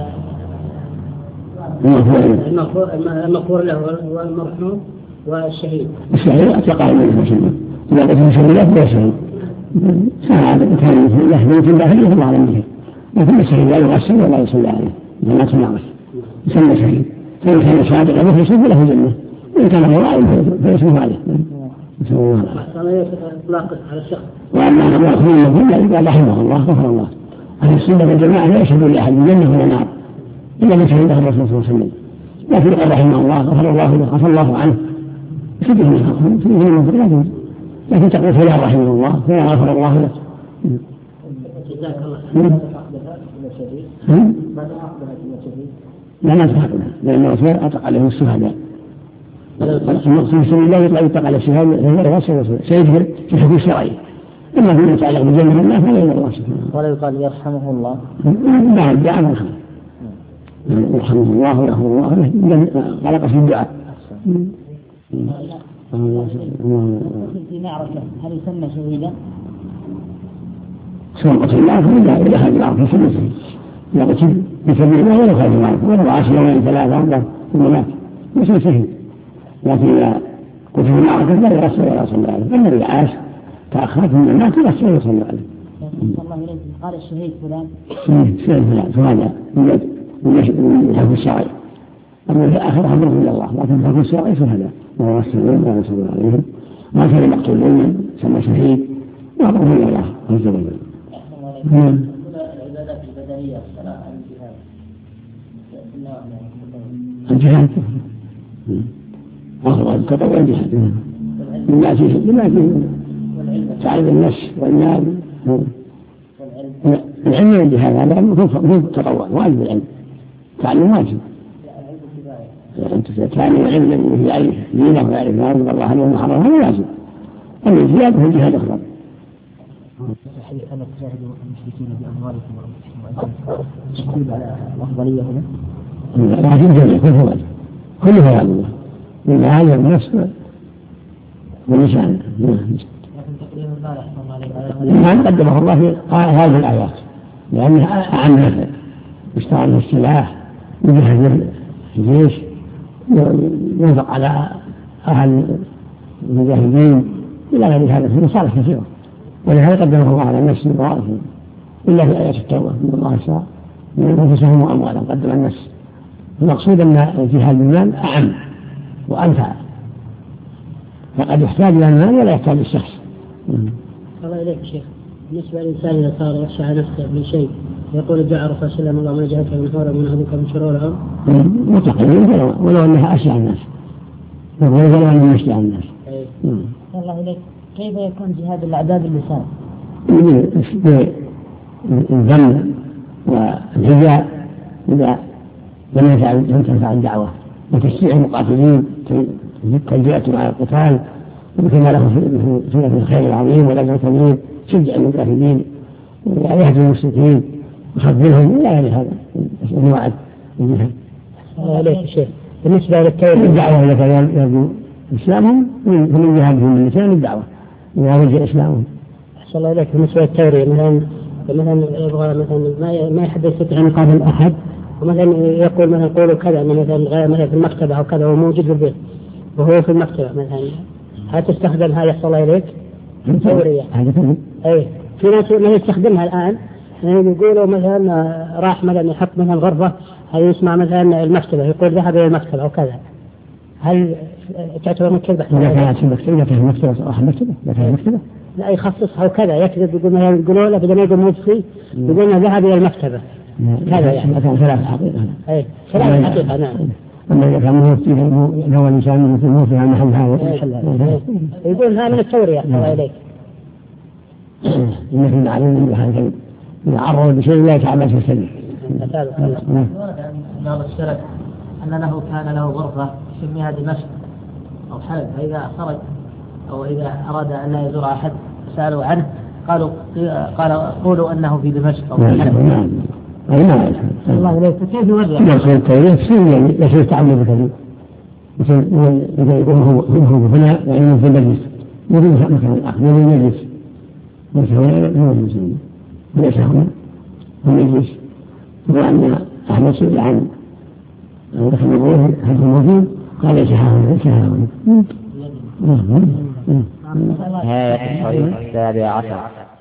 [SPEAKER 3] المغفور له هو المرحوم والشهيد.
[SPEAKER 4] الشهيد تقع منه مسلم إذا قلت مسلم لا هو شهيد هذا كان يحمل في الله يهم على منه، لكن الشهيد لا يغسل ولا يصلى عليه ما تناقش يسمى شهيد. فإن كان صادقا فيصيب له جنة، وإن كان غائب فيسمه عليه. نسأل الله العافية. وأما المأخذون من كل قال رحمه الله غفر الله. أهل السنة والجماعة لا يشهدون لأحد بالجنة ولا نار إلا من شهد له الرسول صلى الله عليه وسلم، لكن قال رحمه الله غفر الله له غفر الله عنه شده من الحكم فيه من المفرد، لكن تقول فلا رحمه الله فلا غفر الله له.
[SPEAKER 3] جزاك الله خير.
[SPEAKER 4] لا ما تحقنا لأن الرسول أطلق عليهم الشهداء. المقصود في الله يطلع يطلق على الشهادة غير غسل سيدخل في حكم الشرعي، أما فيما يتعلق بالجنة والنار فلا يدعو الله سبحانه.
[SPEAKER 2] ولا يقال يرحمه الله.
[SPEAKER 4] لا الدعاء ما يخالف. يرحمه الله ويغفر الله له خلق في الدعاء.
[SPEAKER 2] في معركة هل يسمى شهيدا؟
[SPEAKER 4] سواء قتل الله فلا إلى هذه الأرض يسمى شهيد. إذا قتل بسبيل الله ولا خالف معه ولا عاش يومين ثلاثة أربعة ثم مات يسمى شهيد. لكن إذا قتل معركة لا يرسل ولا يصلى عليه، أما إذا عاش تأخرت من المات يرسل ويصلى عليه.
[SPEAKER 2] الله إليك قال الشهيد فلان.
[SPEAKER 4] شهيد فلان فهذا من حكم الشرعي. أما في آخر أمره إلى الله، لكن حكم الشرعي فهذا وهو السبيل ولا يصلى عليهم ما كان مقتولين سمى شهيد وأمره إلى الله عز وجل.
[SPEAKER 2] العبادات البدنية الصلاة الجهاد
[SPEAKER 4] الجهاد وهو التطوع الجهاد مما فيه مما فيه تعرف النفس والمال. العلم والجهاد هذا مو تطوع واجب، العلم تعلم واجب. أنت تعلم العلم يعرف دينه ويعرف ما أنزل الله عليه وحرمه هذا واجب، أما الجهاد هو الجهاد أفضل.
[SPEAKER 2] الحديث أن تجاهدوا المشركين بأموالكم وأنفسكم تشكيل على الأفضلية هنا؟
[SPEAKER 4] لكن جميع كله واجب كله واجب المال والنفس واللسان. ما قدمه الله في هذه الآيات لأنها أعم نفع، يشتغل في السلاح يجهز الجيش ينفق على أهل المجاهدين إلى غير هذا في مصالح كثيرة، ولهذا قدمه الله على نفسه وعرفه إلا في آيات التوبة من الله شاء من أنفسهم وأموالهم قدم النفس. المقصود أن الجهاد بالمال أعم وأنفع، فقد يحتاج إلى المال ولا يحتاج الشخص.
[SPEAKER 3] الله إليك شيخ، بالنسبة للإنسان إذا صار يخشى على نفسه من شيء يقول الدعاء الرسول صلى الله عليه وسلم اللهم نجعلك من حول ومن أهلك من شرورهم.
[SPEAKER 4] متقبل ولو أنها أشجع الناس ولو أنها أشجع الناس.
[SPEAKER 2] الله إليك، كيف يكون جهاد الأعداء باللسان؟
[SPEAKER 4] بالذم والهجاء إذا لم يفعل لم تنفع الدعوة وتشجيع المقاتلين تلجئة على القتال وكما له في سورة الخير العظيم والأجر الكبير شجع المجاهدين ويهدي المشركين وخذلهم إلى غير هذا أنواع الجهاد.
[SPEAKER 3] عليك الشيخ بالنسبة للتوحيد
[SPEAKER 4] الدعوة إذا كان يرجو إسلامهم فمن جهادهم من لسان الدعوة إذا رجع إسلامهم.
[SPEAKER 3] أحسن الله إليك بالنسبة للتورية مثلا مثلا يبغى مثلا ما ما يحد يستطيع أن يقابل أحد ومثلا يقول مثلا قولوا كذا أنه مثلا مثلا في المكتبة أو كذا هو موجود في البيت وهو في المكتبة مثلا هل تستخدم هذا يحصل الله إليك؟ تورية. أي في ناس ما يستخدمها الآن يعني يقولوا مثلا راح مثلا يحط مثلا غرفة هل يسمع مثلا المكتبة يقول ذهب إلى المكتبة أو كذا هل تعتبر من كذبة؟
[SPEAKER 4] إذا كانت المكتبة إذا كانت المكتبة راح المكتبة إذا كانت المكتبة
[SPEAKER 3] لا يخصصها وكذا يكذب يقول مثلا يقولوا له بدل ما يقول مجلسي يقول ذهب إلى المكتبة هذا يعني
[SPEAKER 4] كان ثلاث حقيقة.
[SPEAKER 3] أي ثلاث حقيقة نعم.
[SPEAKER 4] أما إذا كان موفيه هو الإنسان مثل موفيه عن محل هذا
[SPEAKER 3] يقول هذا من التورية الله إليك.
[SPEAKER 4] إنك معلوم بهذا إذا عرض بشيء لا يتعبد في السنة.
[SPEAKER 2] بعض السلف أن له كان له غرفة يسميها دمشق أو حلب فإذا خرج أو إذا أراد أن لا يزور أحد سألوا عنه قالوا قال قولوا أنه في دمشق أو في حلب.
[SPEAKER 4] نعم نعم.
[SPEAKER 2] الله إليك كيف يوزع؟
[SPEAKER 4] يصير التورية سنة يصير تعمد بكذب مثل إذا يقول هو هو هنا يعني في المجلس مو في مكان آخر مو في المجلس ليس هنا مو في المجلس ليس هنا في المجلس وأن أحمد سئل عن دخل أبوه هل هو موجود قال ليس هنا ليس هنا.
[SPEAKER 1] نهاية الشريط السابع عشر.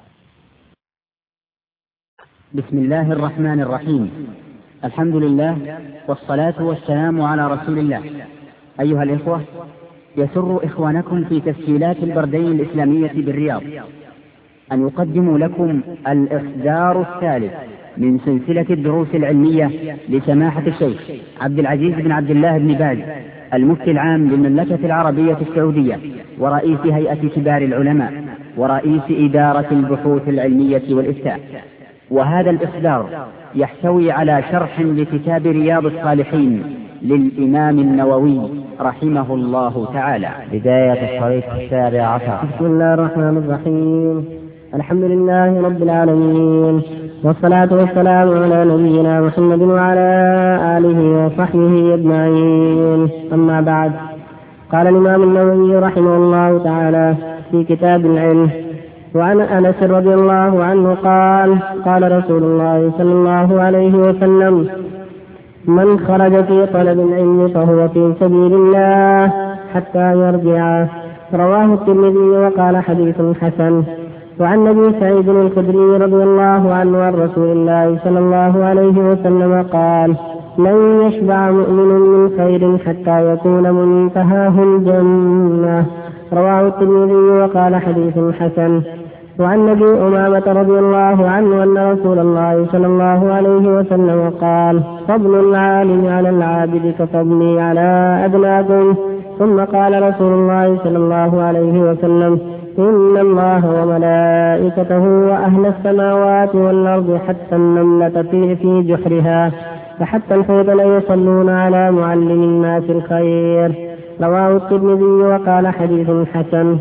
[SPEAKER 1] بسم الله الرحمن الرحيم. الحمد لله والصلاة والسلام على رسول الله. أيها الإخوة، يسر إخوانكم في تسجيلات البردين الإسلامية بالرياض أن يقدموا لكم الإصدار الثالث من سلسلة الدروس العلمية لسماحة الشيخ عبد العزيز بن عبد الله بن باز المفتي العام للمملكة العربية السعودية ورئيس هيئة كبار العلماء ورئيس إدارة البحوث العلمية والإفتاء. وهذا الإصدار يحتوي على شرح لكتاب رياض الصالحين للإمام النووي رحمه الله تعالى. بداية الشريط السابع عشر.
[SPEAKER 3] بسم الله الرحمن الرحيم. الحمد لله رب العالمين والصلاة والسلام على نبينا محمد وعلى آله وصحبه أجمعين. أما بعد، قال الإمام النووي رحمه الله تعالى في كتاب العلم: وعن أنس رضي الله عنه قال: قال رسول الله صلى الله عليه وسلم: من خرج في طلب العلم فهو في سبيل الله حتى يرجع. رواه الترمذي وقال حديث حسن. وعن أبي سعيد الخدري رضي الله عنه عن رسول الله صلى الله عليه وسلم قال: لن يشبع مؤمن من خير حتى يكون منتهاه الجنة. رواه الترمذي وقال حديث حسن. وعن أبي أمامة رضي الله عنه أن رسول الله صلى الله عليه وسلم قال: فضل العالم على العابد كفضلي على أدناكم. ثم قال رسول الله صلى الله عليه وسلم: إن الله وملائكته وأهل السماوات والأرض حتى النملة في, في جحرها فحتى الحوت لا يصلون على معلم الناس الخير. رواه الترمذي وقال حديث حسن.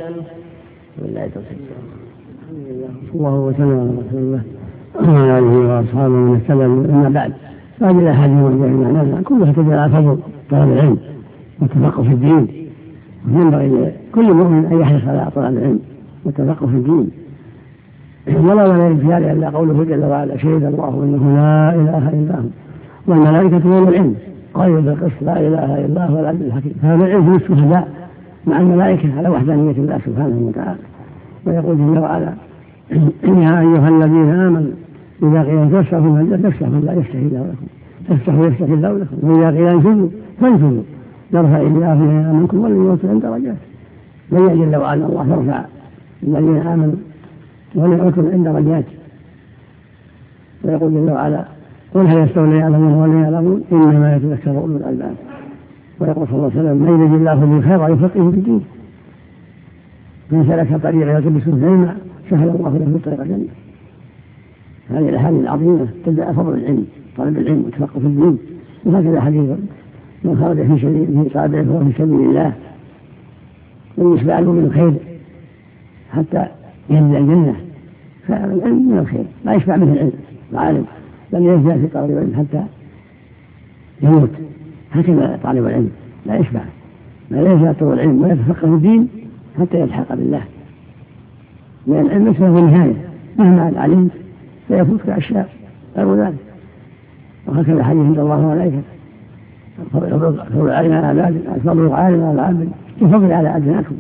[SPEAKER 4] الله وسلم على رسول الله وعلى آله وأصحابه من اهتدى. أما بعد، هذه الأحاديث والجميع كلها تدل على فضل طلب العلم والتفقه في الدين. ينبغي لكل مؤمن أن يحرص على طلب العلم والتفقه في الدين، ولا ولا في هذا إلا قوله جل وعلا: شهد الله أنه لا إله إلا هو والملائكة يوم العلم قالوا بالقسط لا إله إلا هو العبد الحكيم. هذا العلم هو الشهداء مع الملائكة على وحدانية الله سبحانه وتعالى. ويقول جل وعلا: يا أيها الذين آمنوا إذا قيل تفسحوا فافسحوا لا يفتح الله لكم تفسحوا يفتح الله لكم وإذا قيل انفذوا فانفذوا يرفع الله منكم وليوطئ عند درجات. من جل وعلا الله يرفع الذين آمنوا وليوطئ عند درجات. ويقول جل وعلا قل هل يستوي الذين يعلمون والذين لا يعلمون إنما يتذكر أولو الألباب. ويقول صلى الله عليه وسلم من يرد الله به خيرا يفقهه في الدين. من سلك طريقا يلتمس فيه علما سهل الله له في طريق الجنة. هذه الأحاديث العظيمة تدعى فضل العلم، طلب العلم والتفقه في الدين. وهكذا حديث من خرج في سبيل طالبا فهو في سبيل الله من يشبع له من الخير حتى ينزل الجنة. فالعلم من الخير لا يشبع منه العلم العالم، بل يزداد في طالب العلم حتى يموت. هكذا طالب العلم لا يشبع، لا يزداد طول العلم ويتفقه في الدين حتى يلحق بالله، لأن العلم ليس له نهاية، مهما علمت سيفوتك أشياء غير ذلك. وهكذا حديث عند الله وملائكته فضل العالم على العابد، فضل العالم على العابد كفضل على أدناكم.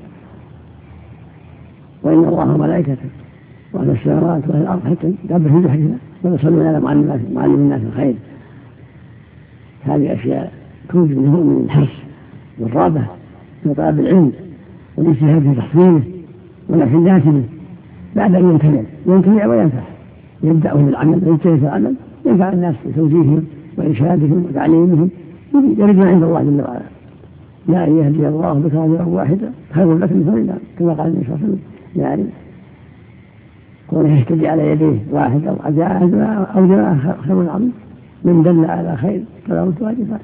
[SPEAKER 4] وإن الله وملائكته وأهل السماوات وأهل الأرض حتى يدبر في ذكرنا ويصلون على معلم الناس الخير. هذه أشياء توجب من الحرص والرغبة في طلب العلم والاجتهاد في تحصيله ونفع الناس به بعد أن ينتفع ينتفع وينفع. يبدأ بالعمل ويجتهد في العمل ينفع الناس بتوجيههم وإرشادهم وتعليمهم يرجع عند الله جل وعلا. لا أن يهدي الله بك رجلا واحدا خير لك من حمر كما قال النبي صلى الله عليه وسلم. يعني كونه يهتدي على يديه واحد أو جماعة أو جماعة خير عظيم. من دل على خير فله واجبان.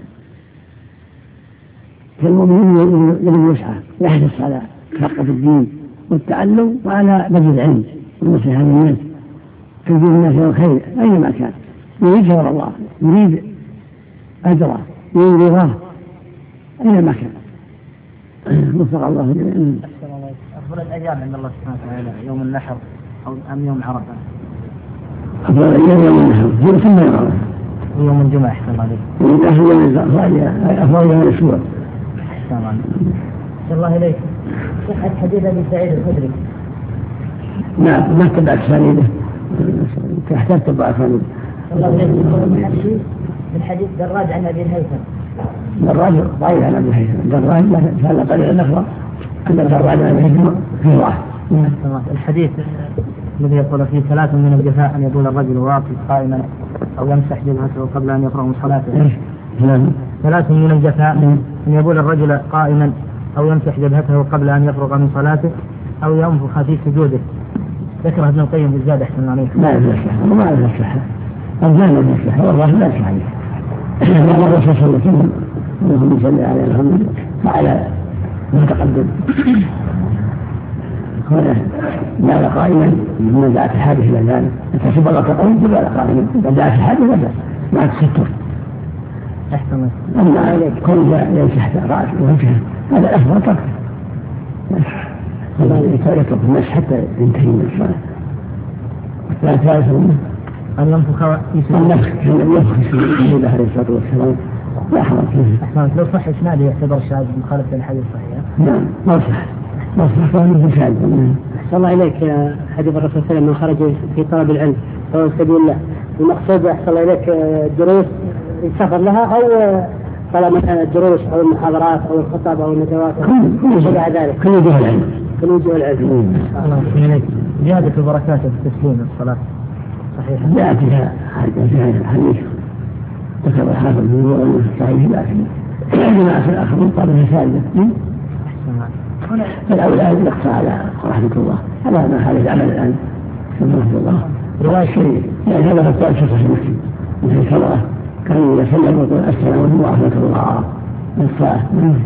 [SPEAKER 4] فالمؤمنين يجب يسعى يحرص على التفقه في الدين والتعلم وعلى بذل العلم والنصيحة للناس تجيب الناس إلى الخير أينما كان. يريد شر الله، يريد أجره، يريد رضاه أينما كان. وفق الله جميعا.
[SPEAKER 2] أفضل الأيام عند الله سبحانه وتعالى يوم النحر أو أم يوم عرفة؟
[SPEAKER 4] أفضل الأيام يوم النحر هو ثم يوم عرفة
[SPEAKER 2] ويوم الجمعة. أحسن الله عليك.
[SPEAKER 4] والنحر يوم أفضل يوم الأسبوع.
[SPEAKER 2] أحسن الله عليك. أحسن الله إليك. صحة حديث أبي سعيد الخدري.
[SPEAKER 4] نعم ما تبعت سنيده تحتاج تبع سنيده.
[SPEAKER 2] الله إليك. من حديث دراج عن أبي الهيثم.
[SPEAKER 4] دراج ضعيف عن أبي الهيثم. دراج لا فعل طريق الأخرى أن دراج عن أبي الهيثم في ضعف.
[SPEAKER 2] الحديث الذي يقول فيه ثلاث من الجفاء أن يقول الرجل واقف قائما أو يمسح جبهته قبل أن يفرغ من صلاته. ثلاث من الجفاء أن يقول الرجل قائما أو يمسح جبهته قبل أن يفرغ من صلاته أو ينفخ في سجوده. ذكر ابن القيم بالزاد. أحسن عليه.
[SPEAKER 4] لا يصح وما يصح الزاد لا يصح والله لا يصح عليه. وقال الرسول صلى الله عليه وسلم اللهم صل على محمد وعلى ما تقدم هنا لا قائما من دعت الحادث إلى ذلك تصب الله تقول ولا قائما إذا دعت الحادث ولا مع التستر.
[SPEAKER 2] أحسن.
[SPEAKER 4] أما كل يمسح رأسه ووجهه هذا أفضل ترك الله يترك الناس حتى ينتهي من الصلاة. لا ثالث
[SPEAKER 2] أن ينفخ
[SPEAKER 4] النفخ ينفخ في سبيل عليه الصلاة والسلام لا حرج فيه.
[SPEAKER 2] لو صح إسناده يعتبر شاذ مخالف للحديث الصحيح.
[SPEAKER 4] نعم ما صح ما صح فهو شاذ.
[SPEAKER 3] أحسن الله إليك. حديث الرسول صلى الله عليه وسلم من خرج في طلب العلم فهو سبيل الله. المقصود أحسن الله إليك الدروس يسافر لها أو طلب الدروس أو المحاضرات أو الخطاب أو الندوات كل شيء ذلك
[SPEAKER 4] كل وجوه العلم
[SPEAKER 3] كل وجوه العلم.
[SPEAKER 2] الله إليك. زيادة البركات في التسليم الصلاة صحيح.
[SPEAKER 4] جاء فيها حديث ذكر الحافظ من صحيح لكن جماعة الآخرين طالبها ثالثة. فالأولى أن يقطع على رحمة الله على ما حدث عمل الآن رحمة الله. رواية شيء يعني هذا قد صحيح مسلم من الصلاة كان يسلم ويقول السلام ورحمة الله الصلاة.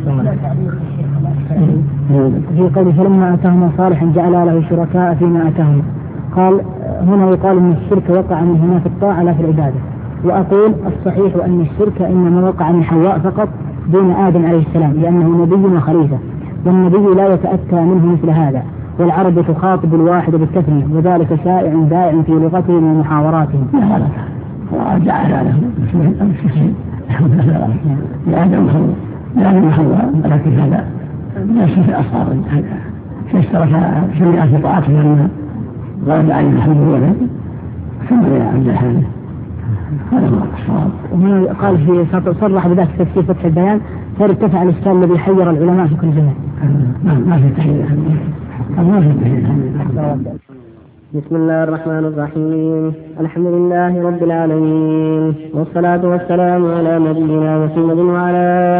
[SPEAKER 3] في قوله فلما أتاهما صالحا جعل له شركاء فيما أتاهما. قال هنا يقال أن الشرك وقع من هنا في الطاعة لا في العبادة. وأقول الصحيح أن الشرك إنما وقع من حواء فقط دون آدم عليه السلام لأنه نبي وخليفة والنبي لا يتأتى منه مثل هذا. والعرب تخاطب الواحد بالتثنية وذلك شائع دائع في لغتهم ومحاوراتهم.
[SPEAKER 4] جعل له لآدم لآدم حواء ولكن هذا لا شيء في أصغر هذا فاشترك جميع في طاعته لأنه غلب عليه الحمد لله ثم يا عبد الحامد هذا هو الصواب.
[SPEAKER 3] وهنا قال في صرح بذلك تفسير فتح البيان فارتفع الإشكال الذي حير العلماء في كل زمان.
[SPEAKER 4] ما في تحية ما في تحية
[SPEAKER 3] بسم الله الرحمن الرحيم. الحمد لله رب العالمين، والصلاة والسلام على نبينا محمد وعلى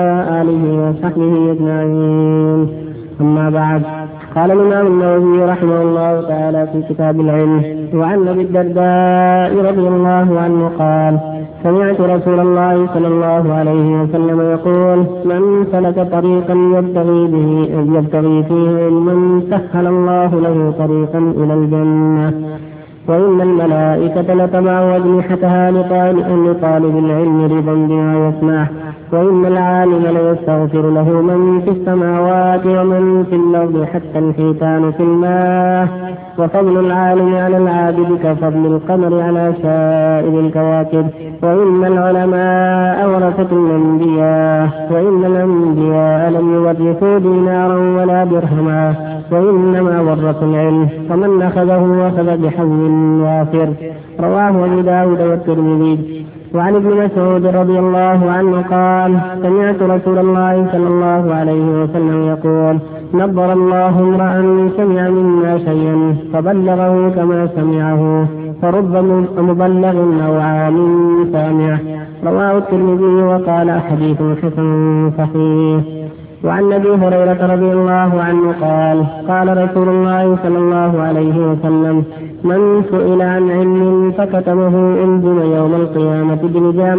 [SPEAKER 3] آله وصحبه أجمعين. أما بعد، قال الإمام النووي رحمه الله تعالى في كتاب العلم: وعن أبي الدرداء رضي الله عنه قال: سمعت رسول الله صلى الله عليه وسلم يقول: من سلك طريقا يبتغي به يبتغي فيه علما سهل الله له طريقا إلى الجنة، وإن الملائكة لتضع أجنحتها لطالب العلم رضا بما يسمع، وإن العالم ليستغفر له من في السماوات ومن في الأرض حتى الحيتان في الماء، وفضل العالم على العابد كفضل القمر على سائر الكواكب، وإن العلماء ورثة الأنبياء، وإن الأنبياء لم يورثوا دينارا ولا درهما، وإنما ورثوا العلم، فمن أخذه أخذ بحظ وافر. رواه أبو داود والترمذي. وعن ابن مسعود رضي الله عنه قال: سمعت رسول الله صلى الله عليه وسلم يقول: نبر الله امرأ سمع منا شيئا فبلغه كما سمعه، فرب مبلغ أو عالم سامع. رواه الترمذي وقال: حديث حسن صحيح. وعن أبي هريرة رضي الله عنه قال: قال رسول الله صلى الله عليه وسلم: من سئل عن علم فكتمه ألزم يوم القيامة بلجام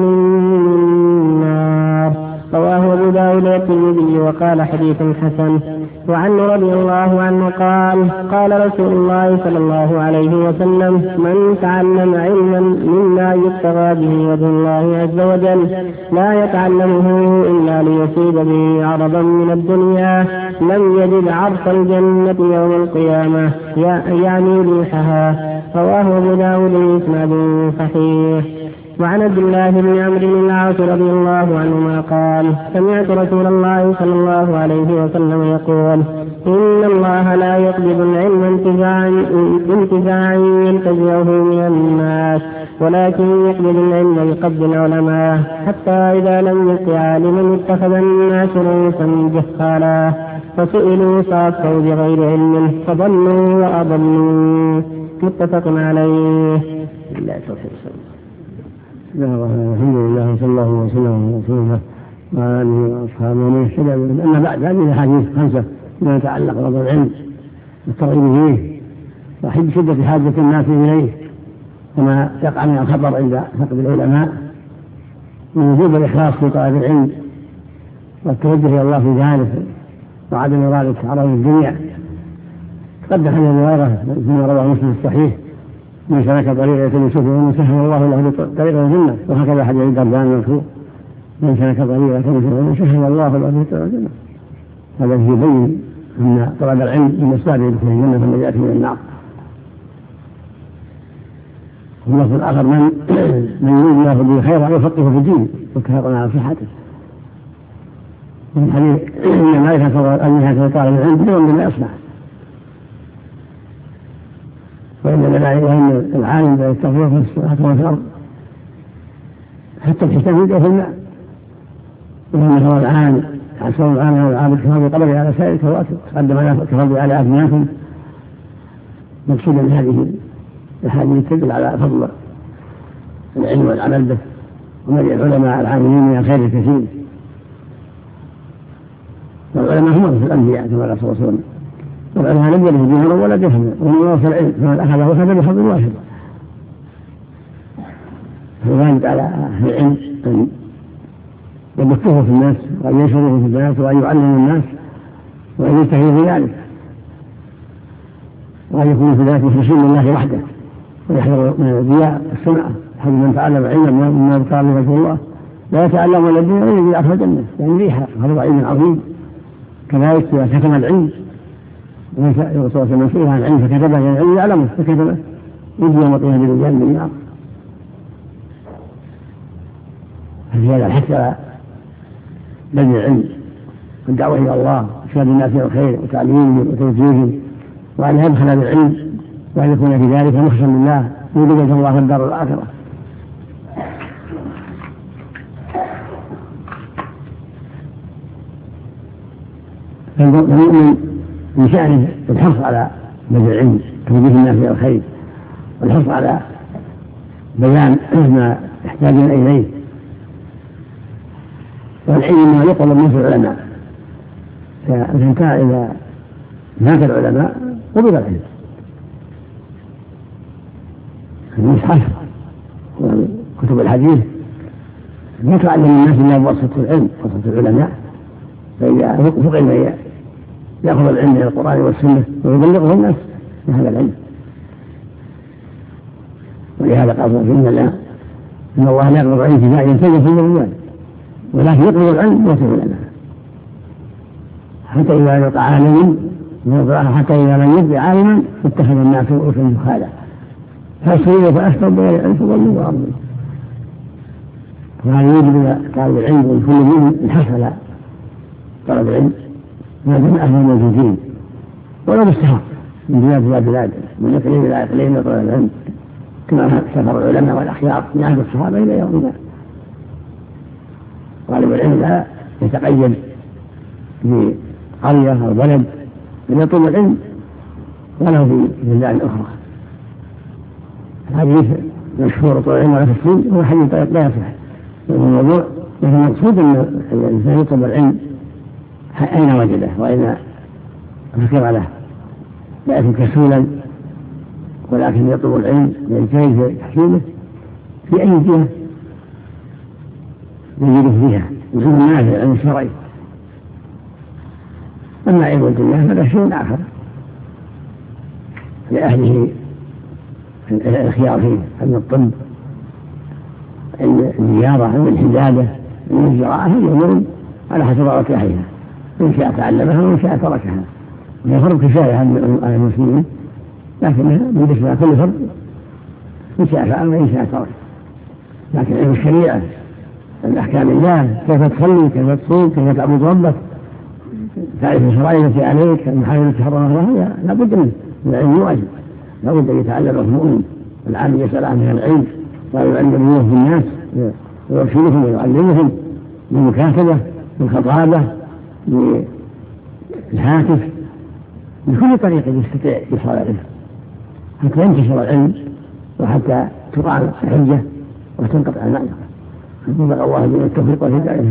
[SPEAKER 3] من نار. رواه أبو داود والترمذي وقال: حديث حسن. وعن رضي الله عنه قال: قال رسول الله صلى الله عليه وسلم: من تعلم علما مما يبتغى به وجه الله عز وجل لا يتعلمه إلا ليصيب به عرضا من الدنيا لم يجد عرف الجنة يوم القيامة، يعني ريحها. رواه أبو داود بإسناد صحيح. وعن عبد الله بن عمرو بن العاص رضي الله عنهما قال: سمعت رسول الله صلى الله عليه وسلم يقول: إن الله لا يقبض العلم انتزاعا ينتزعه من الناس، ولكن يقبض العلم بقبض العلماء، حتى إذا لم يبق عالما اتخذ الناس رؤوسا جهالا فسئلوا فأفتوا بغير علم فضلوا وأضلوا. متفق عليه.
[SPEAKER 4] الحمد لله وصلى الله وسلم على رسول الله وعلى اله واصحابه ومن اهتدى بهداه. اما بعد، هذه الاحاديث خمسه فيما يتعلق بفضل العلم والترغيب فيه وحب شده حاجه الناس اليه، كما يقع من الخطر عند فقد العلماء من وجوب الاخلاص في طلب العلم والتوجه الى الله في ذلك وعدم اراده عرض الدنيا. تقدم حديث ابي هريره فيما رواه مسلم الصحيح: من سلك طريقا يلتمس فيه علما سهل الله له طريقا الجنة. وهكذا حديث الدرداء المذكور: من سلك طريقا يلتمس فيه علما سهل الله له طريقا الجنة. هذا يبين أن طلب العلم من أسباب دخول الجنة والنجاة من النار. واللفظ الآخر: من من يريد الله به خيرا يفقهه في الدين وكثر على صحته. وفي الحديث: إن الملائكة أجنحة لطالب العلم يوم بما يصنع. وإن العالم لا يستغفر في الصلاة والأرض حتى الحساب يبدأ في الماء، وإنه هو العالم أسوأ العالم والعابد كفضل قبل على سائر الكواكب، تقدم على كفضل على أبنائكم. مقصود من هذه الحديث تدل على فضل العلم والعمل به ومن العلماء العاملين من الخير الكثير. والعلماء هم مثل الأنبياء كما قال صلى الله عليه وسلم: والعلماء لم يرثوا دينارا ولا درهما، ومن ورث العلم فمن أخذه أخذ بحظ واحد. فالواجب على أهل العلم أن يبثوه في الناس وأن ينشروه في الناس وأن يعلموا الناس وأن يجتهدوا في ذلك، وأن يكونوا في ذلك مخلصين لله وحده، ويحذروا من الرياء والسمعة. حيث من تعلم علما مما ابتغى به وجه الله لا يتعلم ولا الدين إلا يجد عرف الجنة، يعني ريحة. هذا علم عظيم. كذلك إذا كتم العلم الرسول صلى الله عليه وسلم عن العلم فكتبه، يعني العلم يعلمه فكتبه يجي يوم القيامة بالرجال من النار. ففي هذا الحث على بذل العلم والدعوة إلى الله وإرشاد الناس إلى الخير وتعليمهم وتوجيههم، وأن يبخل بالعلم وأن يكون في ذلك مخشى لله يريد وجه الله في الدار الآخرة. فالمؤمن من شأنه الحرص على بذل العلم توجيه الناس إلى الخير والحرص على بيان ما يحتاجون إليه. والعلم ما يطلب منه العلماء، فالإنسان إذا مات العلماء قبل العلم. المصحف وكتب الحديث لا تعلم الناس إلا بواسطة العلم، بواسطة العلماء. فإذا فقد من يأخذ العلم من القرآن والسنة ويبلغه الناس بهذا العلم. ولهذا قال إن الله إن الله لا يقبض العلم في ينتهي في الرجال، ولكن يقبض العلم ويترك العلماء حتى إذا يلقى عالم حتى إذا لم يبق عالما اتخذ الناس رؤوسا جهالا فأسئلوا فأفتوا بغير علم فضلوا وأضلوا. وهذا يوجب طالب العلم وكل منهم الحث على طلب العلم ما دام أهل موجودين ولا مستحق من بلاد إلى بلاد، من إقليم إلى إقليم لطلب العلم، كما سفر العلماء والأخيار من عهد الصحابة إلى يومنا. طالب العلم لا يتقيد بقرية أو بلد، من يطلب العلم وله في بلاد أخرى. الحديث مشهور طول العلم ولا تسليم هو حديث لا يصح الموضوع، لكن المقصود أن الإنسان يطلب العلم أين وجده وأين فكر له، لا يكون كسولا ولكن يطلب العلم يجتهد في تحصيله في أي جهة يجده فيها يكون نافع عن الشرعي. أما علم الدنيا فلا شيء آخر لأهله الخيار فيه، أن الطب الرياضة أو الحدادة أو الزراعة هي أمور على حسب أهلها، إن شاء تعلمها وإن شاء تركها، وهي فرض كفاية عن المسلمين، لكنها بالنسبة لكل فرد إن شاء فعل وإن شاء ترك. لكن علم الشريعة الأحكام الله، كيف تصلي، كيف تصوم، كيف تعبد ربك، تعرف الشرائع التي عليك، المحارم التي حرمها الله، لا بد منه العلم واجب، لا بد أن يتعلم المؤمن. العالم يسأل عنه العلم ويعلمه في الناس ويرشدهم ويعلمهم بالمكاتبة بالخطابة بالهاتف بكل طريقة يستطيع إيصال العلم حتى ينتشر العلم وحتى تقام الحجة وتنقطع المعرفة. نسأل الله من التوفيق والهداية.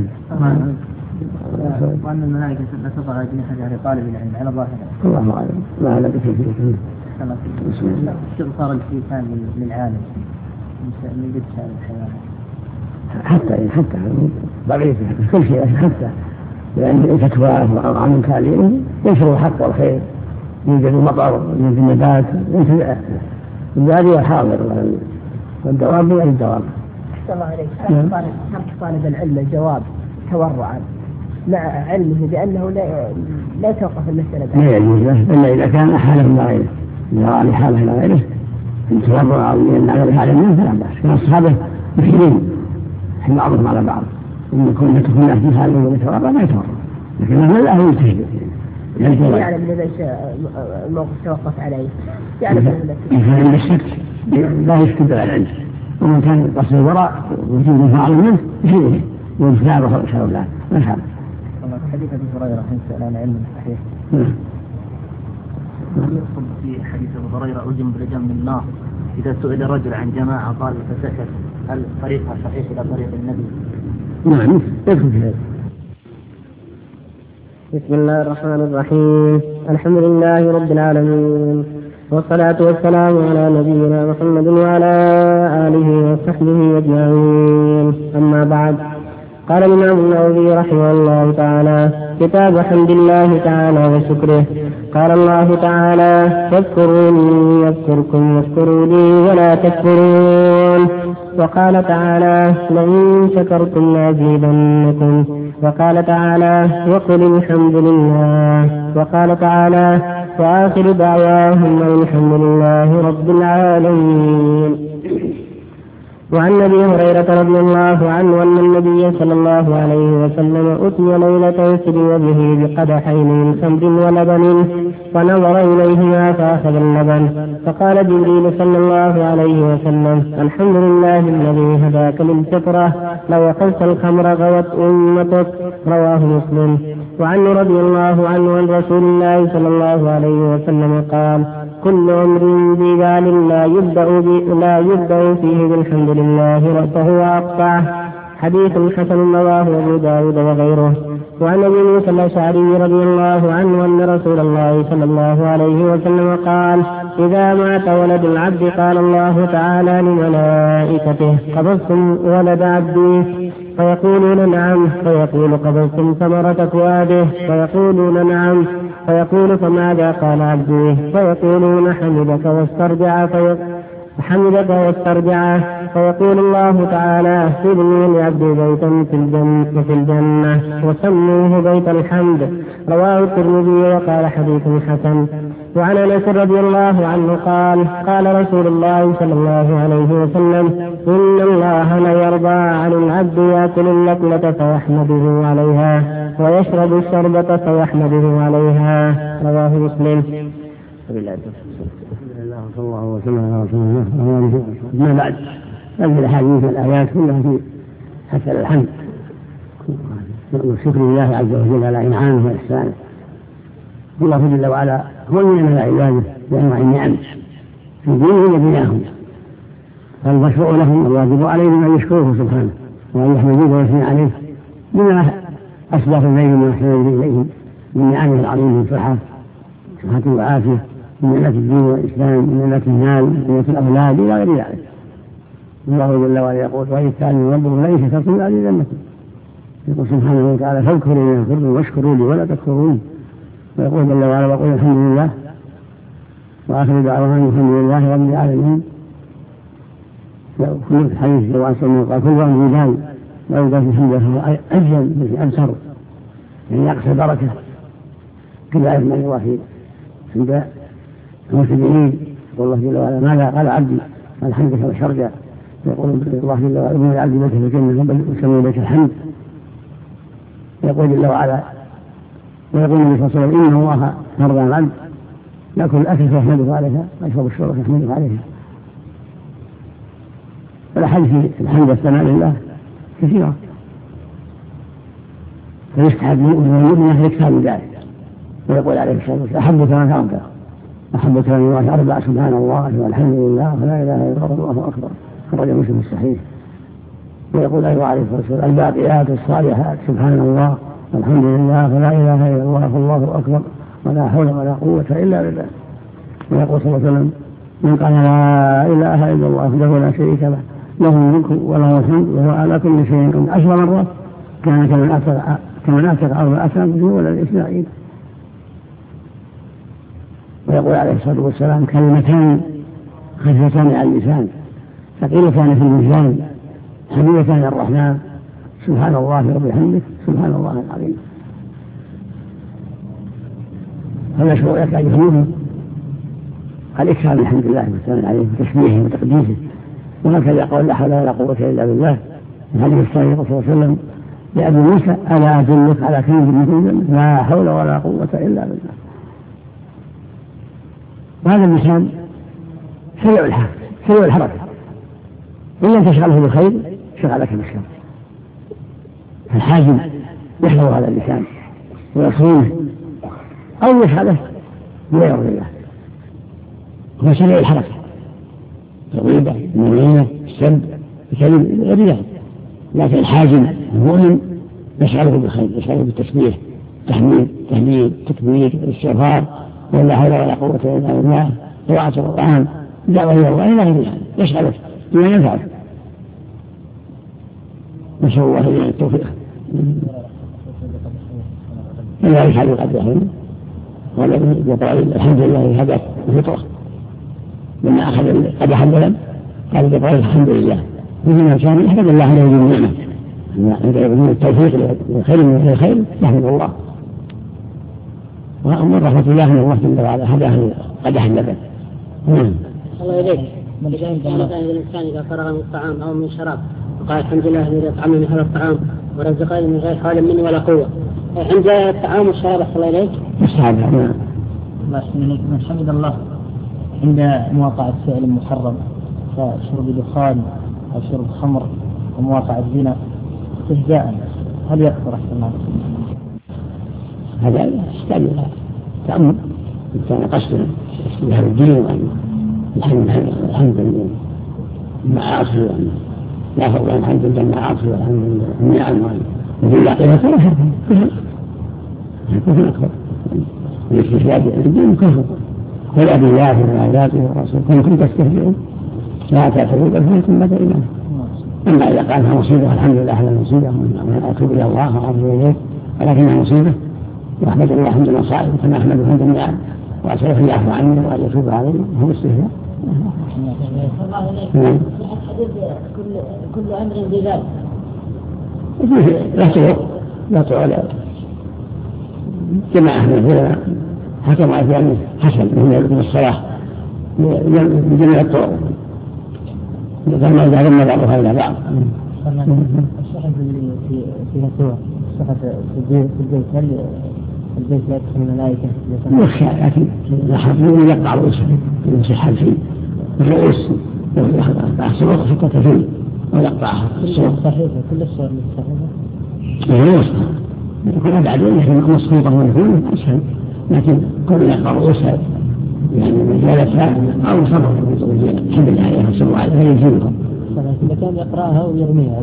[SPEAKER 2] وأن الملائكة لا تضع أجنحتها لطالب العلم على ظاهره.
[SPEAKER 4] الله أعلم، ما أعلم بكيفية.
[SPEAKER 2] استغفار الإنسان للعالم من قدس هذا الحيوان
[SPEAKER 4] حتى حتى بقية كل شيء حتى لأن الفتوى عن تعليمه ينشر الحق والخير، يوجد المطر يوجد النبات ينتفع الجاري والحاضر والدواب يعني الدواب.
[SPEAKER 3] أحسن الله عليك. ترك طالب العلم الجواب تورعا مع علمه بأنه لا لا توقف المسألة
[SPEAKER 4] لا يجوز له إلا إذا كان حاله إلى غيره، إذا رأى حاله إلى غيره تورع أو ينعم على الناس فلا بأس. كان الصحابة مشيرين حين بعضهم على بعض إن يكون تكون له في حاله ويتورع ما يتورع، لكن هذا لا هو يجتهد
[SPEAKER 3] يعلم إذا الموقف توقف عليه، يعلم
[SPEAKER 4] إن الشك لا يشتد على العلم، ومن كان قصد الوراء وجود فعل منه يشيره ويجتهد وخلق شاء الله ما شاء
[SPEAKER 2] الله. حديث أبي هريرة يسأل عن علم صحيح يقصد في حديث أبي هريرة ألجم برجم من النار إذا سئل الرجل عن جماعة قال فسكت، هل طريقها صحيح إلى طريق النبي؟
[SPEAKER 4] نعم يدخل في هذا.
[SPEAKER 3] بسم الله الرحمن الرحيم. الحمد لله رب العالمين، والصلاة والسلام على نبينا محمد وعلى آله وصحبه أجمعين. أما بعد، قال الإمام النووي رحمه الله تعالى: كتاب حمد الله تعالى وشكره. قال الله تعالى: فاذكروني يذكركم واشكروا لي ولا تكفرون. وقال تعالى: لئن شكرتم لأزيدنكم. وقال تعالى: وقل الحمد لله. وقال تعالى: وآخر دعواهم الحمد لله رب العالمين. وعن أبي هريرة رضي الله عنه أن النبي صلى الله عليه وسلم أتي ليلة سري به بقدحين من خمر ولبن، فنظر إليهما فأخذ اللبن، فقال جبريل صلى الله عليه وسلم: الحمد لله الذي هداك للفطرة، لو أخذت الخمر غوت أمتك. رواه مسلم. وعنه رضي الله عنه عن رسول الله صلى الله عليه وسلم قال: كل أمر ذي بال لا يبدأ, لا يبدأ فيه بالحمد لله فهو أقطعه. حديث حسن رواه أبو داود وغيره. وعن أبي موسى الأشعري رضي الله عنه أن رسول الله صلى الله عليه وسلم قال: إذا مات ولد العبد قال الله تعالى لملائكته: قبضتم ولد عبدي؟ فيقولون نعم. فيقول: قبضتم ثمرة فؤاده؟ فيقولون نعم. فيقول: فماذا قال عبدي؟ فيقولون: حمدك واسترجع. حمدك واسترجع. فيقول الله تعالى: ابنوا لعبدي بيتا في الجنة, في الجنة وسموه بيت الحمد. رواه الترمذي وقال حديث حسن. وعن انس رضي الله عنه قال: قال رسول الله صلى الله عليه وسلم: إن الله لا يرضى عن العبد يأكل اللقمة فيحمده عليها ويشرب الشربة فيحمده عليها. رواه مسلم.
[SPEAKER 4] صلى الله وسلم على رسول الله. ما بعد هذه الأحاديث والآيات كلها في حسن الحمد وشكر الله عز وجل على إنعامه وإحسانه. الله جل وعلا هو المنعم على عباده بأنواع النعم في دينهم ودنياهم، فالمشروع لهم الواجب عليهم أن يشكروه سبحانه وأن يحمدوه ويثني عليه بما أسبق إليهم وأحسن إليهم من نعمه العظيمة والصحة صحة وعافية، من نعمة الدين والإسلام، من نعمة المال، من نعمة الأولاد إلى غير ذلك. الله جل وعلا يقول: وإذ تعلم ربكم لئن شكرتم لأزيدنكم. يقول سبحانه وتعالى: فاذكروني أذكركم واشكروا لي ولا تكفرون. ويقول جل وعلا: وقل الحمد لله وآخر دعوانا الحمد لله رب العالمين. كل الحديث جل وعلا قال: كل واحد يدعي ويقول في الحمد لله أجل مثل أبصر، يعني أقصى بركة. كل آية من الوحيد عند المسلمين يقول الله جل وعلا: ماذا قال عبدي؟ قال: حمدك وشرجع. يقول الله جل وعلا: ابن العبد بيته في الجنة وسموه بيت الحمد. يقول جل وعلا: ويقول النبي صلى الله عليه وسلم: إن الله يرضى عن العبد يأكل الأكل فيحمده عليها ويشرب الشرب فيحمده عليها. والأحاديث الحمد والثناء لله كثيرة، فيستحب للمؤمن أن يكثر من ذلك. ويقول عليه الصلاة والسلام: أحب كلام أربع أحب كلام الله أربع: سبحان الله والحمد لله ولا إله إلا الله والله أكبر. خرج مسلم الصحيح. ويقول أيضا عليه الصلاة والسلام: الباقيات الصالحات سبحان الله والحمد لله ولا إله إلا الله والله أكبر ولا حول ولا قوة إلا بالله. ويقول صلى الله عليه وسلم: من قال لا إله إلا الله وحده لا شريك له له الملك وله الحمد وهو على كل شيء عشر مرات كان كمن أعتق أربع أسلام ولا الإسماعيل. ويقول عليه الصلاة والسلام: كلمتان خفيفتان على اللسان ثقيلتان في الميزان حبيبتان الرحمن سبحان الله وبحمده سبحان الله العظيم. فالمشروع لك أن يفهمه الإكثار الحمد لله والثناء عليه وتسبيحه وتقديسه. وهكذا قال: لا حول ولا قوة إلا بالله. الحديث الصحيح صلى الله عليه وسلم لأبي موسى: ألا أدلك على كنز من الجنة؟ لا حول ولا قوة إلا بالله. وهذا اللسان سريع الحركة سريع الحركة إن لم تشغله بالخير شغلك بالشر. فالحاجم يحفظ هذا اللسان ويصونه أو يشغله بغير الله. هو سريع الحركة، الغيبة، النميمة، السب، الكذب، غير ذلك. لكن الحاجم المؤمن يشغله بالخير، يشغله بالتسبيح، تحميد، تهليل، تكبير، الاستغفار، ولا حول ولا قوة إلا بالله، قراءة القرآن، دعوة إلى الله إلى غير ذلك، يشغله بما ينفعه. نسأل الله لنا التوفيق. ذلك حديث قد يحرم والذي يقول الحمد لله هذا الفطرة لما أخذ قدح اللبن قال يقول الحمد لله بما كان يحمد الله عليه بالنعمة من التوفيق للخير من الخير يحمد الله. ومن رحمة الله من الله جل وعلا هذا قدح اللبن.
[SPEAKER 3] الله يديك إذا الإنسان إذا فرغ من الطعام أو من الشراب وقال الحمد لله الذي أطعمني من هذا الطعام ورزقني من غير حول مني ولا قوة، عند الطعام والشراب أحسن الله إليك
[SPEAKER 4] مستعد.
[SPEAKER 2] من حمد الله عند مواقعة فعل محرم كشرب دخان أو شرب خمر ومواقعة زنا استهزاء، هل يكفر أحسن الله؟
[SPEAKER 4] هذا يستعد تأمل كان قصدا بهذا الدين الحمد لله المعاصي يعني لا فضل عن الحمد لله المعاصي والحمد لله النعم وفي يعطيها كلها كفر أكبر الاستشهاد الدين كفر والأبي الله والآيات والرسول كنتم تستهزئون لا تعتبروا بل فيكم بعد إيمان. أما إذا قالها مصيبة الحمد لله على المصيبة وأتوب إلى الله وأرجو إليه ولكنها مصيبة وأحمد الله حمد المصائب كما أحمد حمد النعم وأسأله أن يعفو عني وأن يتوب علي هو استهزاء.
[SPEAKER 2] كل كل أمر بذلك
[SPEAKER 4] لا طرق لا طرق جماعة من العلماء حكم على فعله حسن من الصلاة بجميع الطرق لما إذا رمى بعضها إلى بعض.
[SPEAKER 2] الصحف اللي فيها سوى الصحف في البيت هل البيت لا يدخل الملائكة؟
[SPEAKER 4] يخشى لكن الحافظون يقطع رؤوسه يمسح فيه الرؤوس أحسن وقت فقط فيه ويقطعها
[SPEAKER 2] الصور صحيحة كل الصور صحيحة
[SPEAKER 4] الرؤوس يكون بعدين يكون مصفوطة ويكون أسهل لكن كل يقطع رؤوسها يعني مجالسها أو صبر الحمد لله عليها صلوا عليها يجيبها
[SPEAKER 2] إذا كان يقرأها ويرميها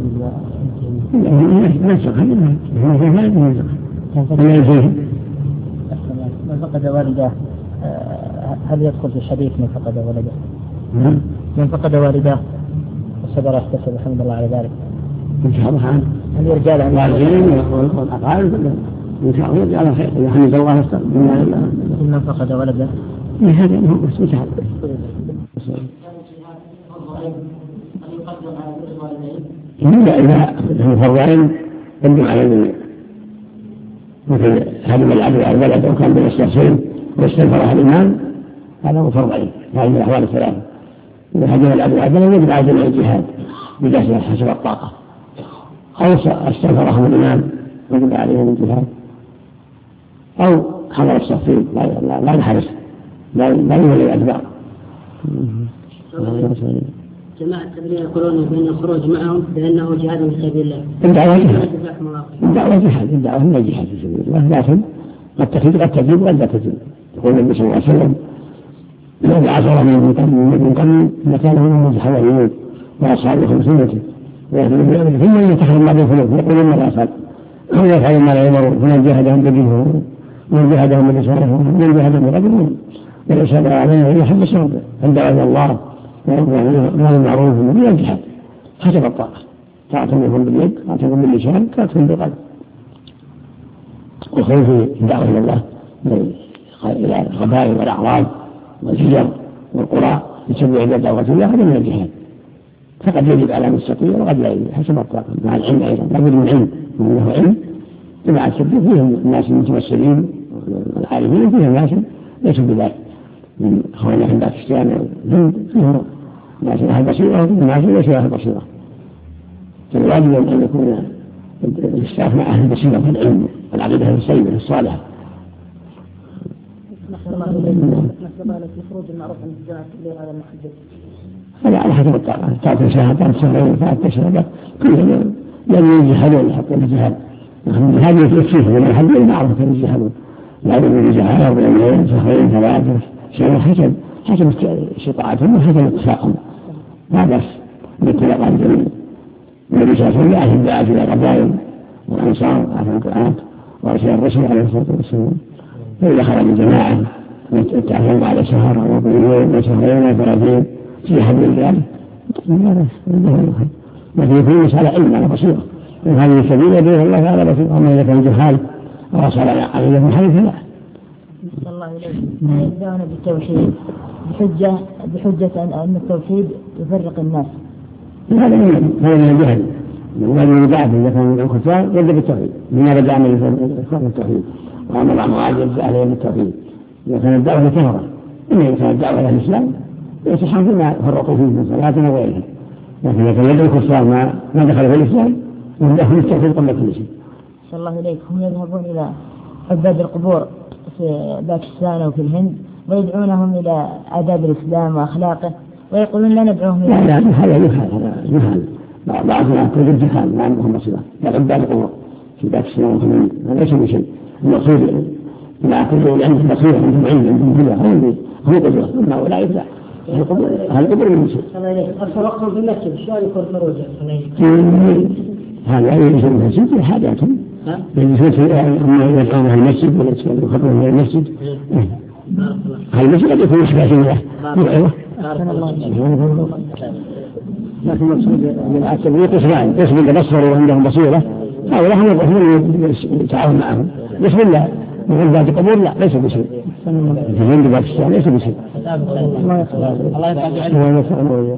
[SPEAKER 4] ما يسرها ما يسرها
[SPEAKER 2] من فقد والده هل يدخل في الحديث من فقد والده؟ من فقد والده وصبر يحتسب الحمد لله على ذلك
[SPEAKER 4] إن شاء الله عنه
[SPEAKER 2] هل يرجع عن
[SPEAKER 4] الوالدين والأقارب إن شاء الله يرجع على خير يحمد الله واستغفر
[SPEAKER 2] من فقد والده
[SPEAKER 4] هذا هو بس متعب إذا إذا فرضين يقدم على الجميع مثل هذا العبد على البلد أو كان بالإستغفار واستغفرها الإمام هذا هو فرضين هذه من الأحوال الثلاثة. إذا هذا العبد على البلد يجب على جميع الجهاد بجهد حسب الطاقة أو استغفرهم الإمام يجب عليهم الجهاد أو حضر الصفين لا لا يحرس لا لا يولي الأدبار.
[SPEAKER 3] جماعة التبليغ يقولون بأن الخروج معهم بأنه جهاد في سبيل الله.
[SPEAKER 4] الدعوة جهاد. الدعوة جهاد. الدعوة هي جهاد في سبيل الله. لكن قد تفيد قد تجيب وقد لا تجيب. يقول النبي صلى الله عليه وسلم الذي عصر من قبل مكانه من الحواريين وأصحابه سنته ويأخذ ثم يتخذ بعض الفلوس يقولون ماذا أفعل هو يفعل ما لا يمر فمن جاهدهم بدينه ومن جاهدهم بلسانه ومن جاهدهم برجلهم والإشهاد عليه يحب الشرط الدعوة إلى الله وهذا المعروف من الجهاد حسب الطاقة تعتمدهم باليد تعتمدهم باللسان تعتمدهم بالقلب وخوف الدعوة إلى الله إلى القبائل والأعراض والشجر والقرى يتبع إلى دعوة الله هذا من الجهاد فقد يجب على المستطيع وقد لا يجب حسب الطاقة مع العلم أيضا لابد من علم من له علم جماعة التبليغ فيهم الناس المتمثلين والعالمين فيهم ناس ليسوا بذلك من أخواننا في باكستان فيهم ناس أهل بصيرة وناس ليسوا أهل بصيرة فالواجب أن يكون الاشتراك مع أهل البصيرة في العلم والعقيدة السيئة الصالحة. هذا على حسب الطاقة تعطي شهادات شهرين ثلاثة شهادات كلهم لم يجهلون حتى الجهاد هذه يكفيه من الحد المعروف كان يجهلون لابد من الجهاد وبين شهرين ثلاثة شهر حسب حسب استطاعتهم وحسب اتفاقهم لا بأس بالاتفاق عن الجميع. النبي صلى الله عليه وسلم أهل دعاة إلى القبائل والأنصار أهل الدعاة وأرسل الرسول عليه الصلاة والسلام فإذا خرج الجماعة يتعلم على شهر وبيوم وشهرين وثلاثين في حد الرجال لا بأس لكن يكون مسألة علم على بصيرة هذه السبيل يدعو الله على بصيرة ومن إذا كان جهال وصل عليه من حديث الله.
[SPEAKER 2] صلى الله عليه وسلم يبدأون بالتوحيد بحجة بحجة أن التوحيد يفرق الناس.
[SPEAKER 4] هذا من هذا من الجهل من البعث إذا كان من الكفار يبدأ بالتوحيد من بدأ من إخوان التوحيد وأمر مع معاذ أهل بالتوحيد إذا كانت الدعوة كفرة إذا كانت الدعوة إلى الإسلام يصحون فيما فرقوا فيه من صلاتنا وغيرها لكن إذا كان يد الكفار ما ما دخل في الإسلام ويدخل التوحيد قبل كل شيء.
[SPEAKER 2] صلى الله عليه هم يذهبون إلى عباد القبور في باكستان وفي الهند ويدعونهم إلى آداب الإسلام وأخلاقه ويقولون لا ندعوهم إلى
[SPEAKER 4] لا لا هذا يفعل هذا يفعل بعضنا توجد جهال ما عندهم بصيرة عباد القبور في باكستان وفي الهند هذا ليس بشيء المقصود لا كل عندهم بصيرة عندهم علم عندهم هدى هم هم قدرة أما أولئك لا هذا قدر من المسلم.
[SPEAKER 3] الفرق في المسجد شو يكون خروجه؟
[SPEAKER 4] هذا يجوز المسجد لحاجاتهم يجوز أما يدعون المسجد ولا يخبرون من المسجد هذا المسجد قد يكون محتاج له موعظة. لكن المقصود من التبليغ قسمان قسم اللي بصروا وعندهم بصيرة هؤلاء هم يبغون يتعاون معهم بسم الله من بعد قبول لا ليس بشيء من بعد الشيء ليس بشيء. الله يسلمك الله يسلمك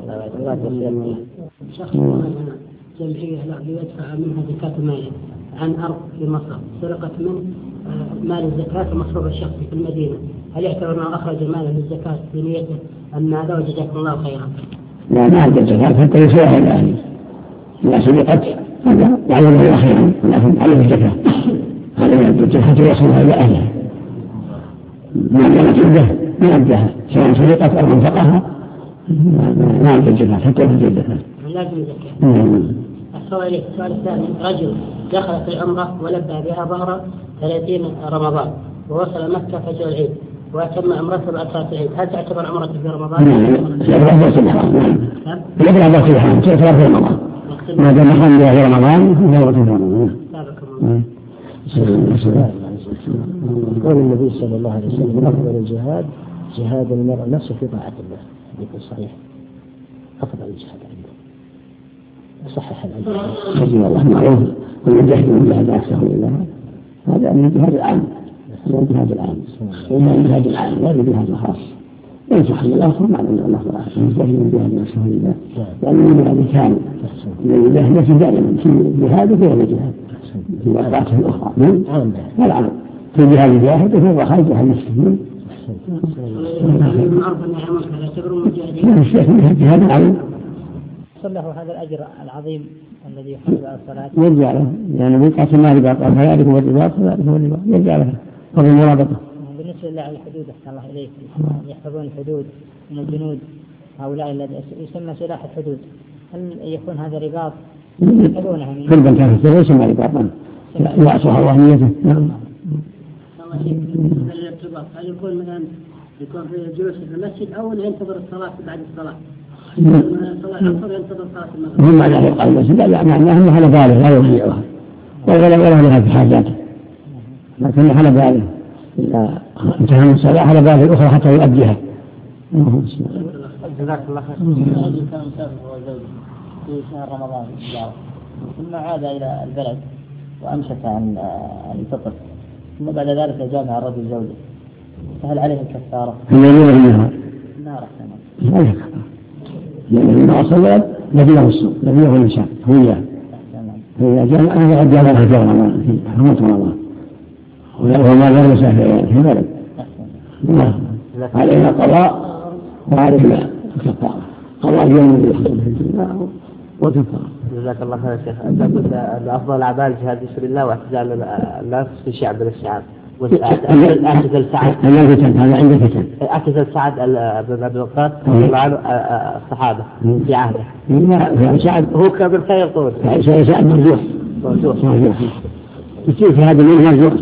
[SPEAKER 3] جمعية يدفع منها زكاة ماله عن أرض في مصر سرقت من مال الزكاة المصروف الشخصي في المدينة هل يعتبر أنه أخرج المال من الزكاة بنيته أم ماذا وجزاكم الله خيرا؟
[SPEAKER 4] لا ما عندك زكاة حتى يسويها الآن لا سرقت هذا يعني الله خيرا لكن عليه الزكاة هذا ما عندك حتى يصلها إلى أهلها ما كانت عنده ما عندها سواء سرقت أو انفقها ما عندك زكاة حتى يخرج الزكاة
[SPEAKER 3] لازم الزكاة. السؤال السؤال الثاني رجل دخل في العمرة ولبى بها ظهر ثلاثين رمضان ووصل مكة فجر العيد وأتم عمرته بعد صلاة العيد هل تعتبر عمرته في رمضان؟
[SPEAKER 4] لا لا لا لا لا الحرام تعتبر في رمضان ما دام نحن بها في رمضان فهو في رمضان.
[SPEAKER 2] قول النبي صلى الله عليه وسلم أفضل الجهاد جهاد المرء نفسه في طاعة الله يكون صحيح أفضل الجهاد عنده صحح العلم
[SPEAKER 4] رضي الله معروف والمجاهد من جهاد نفسه لله هذا من الجهاد العام هو الجهاد العام هو الجهاد العام لا الجهاد الخاص ينصح الآخر مع أن الله تعالى المجاهد من جهاد نفسه لله لأنه الجهاد كامل الجهاد نفسه دائما في جهاده في الجهاد في وقعته الأخرى لا العمل في جهاد الجاهد وفي الرخاء جهاد نفسه جهاد العمل
[SPEAKER 2] صلى له هذا الأجر العظيم الذي يحب الصلاة
[SPEAKER 4] يرجع له يعني بقعة ما رباط فذلك هو الرباط فذلك هو الرباط يرجع له فضل المرابطة.
[SPEAKER 2] بالنسبة لله على الحدود أحسن الله إليك يحفظون الحدود من الجنود هؤلاء الذي يسمى سلاح الحدود هل يكون هذا رباط يحفظونها من
[SPEAKER 4] كل من كان في السبيل يسمى رباطا يعصها الله نيته. نعم.
[SPEAKER 3] هل يكون مثلا يكون في الجلوس في المسجد أو ينتظر الصلاة بعد الصلاة؟
[SPEAKER 4] هم على يقال المسجد لا معناه أنه على باله لا يضيعها ولا ولا لها في حاجاته لكن على باله إذا انتهى من الصلاة على باله الأخرى حتى يؤديها.
[SPEAKER 2] جزاك الله خير. كان مسافر هو زوجي في شهر رمضان ثم عاد إلى البلد وأمسك عن الفطر ثم بعد ذلك جامع الرجل زوجه فهل عليه الكفارة؟
[SPEAKER 4] الليل والنهار.
[SPEAKER 2] النار
[SPEAKER 4] لا يكفر لأن أصلا نبيه السوء نبيه الإنسان هو إياه فإذا جاء أنا قد جاء في رمضان في حرمة رمضان وما غير مسافر في بلد علينا قضاء وعلينا كفارة قضاء يوم يحصل في الدنيا وكفارة.
[SPEAKER 2] جزاك الله خير يا شيخ. أنت أفضل الأعمال جهاد في سبيل الله واعتزال الناس في شعب الاستيعاب اعتزل سعد
[SPEAKER 4] هذا عندك فتن
[SPEAKER 2] اعتزل سعد بن أبي وقاص الصحابة في عهده
[SPEAKER 4] سعد
[SPEAKER 2] هو كان بالخير طول
[SPEAKER 4] سعد مرجوح مرجوح كثير في هذا المنهج مرجوح.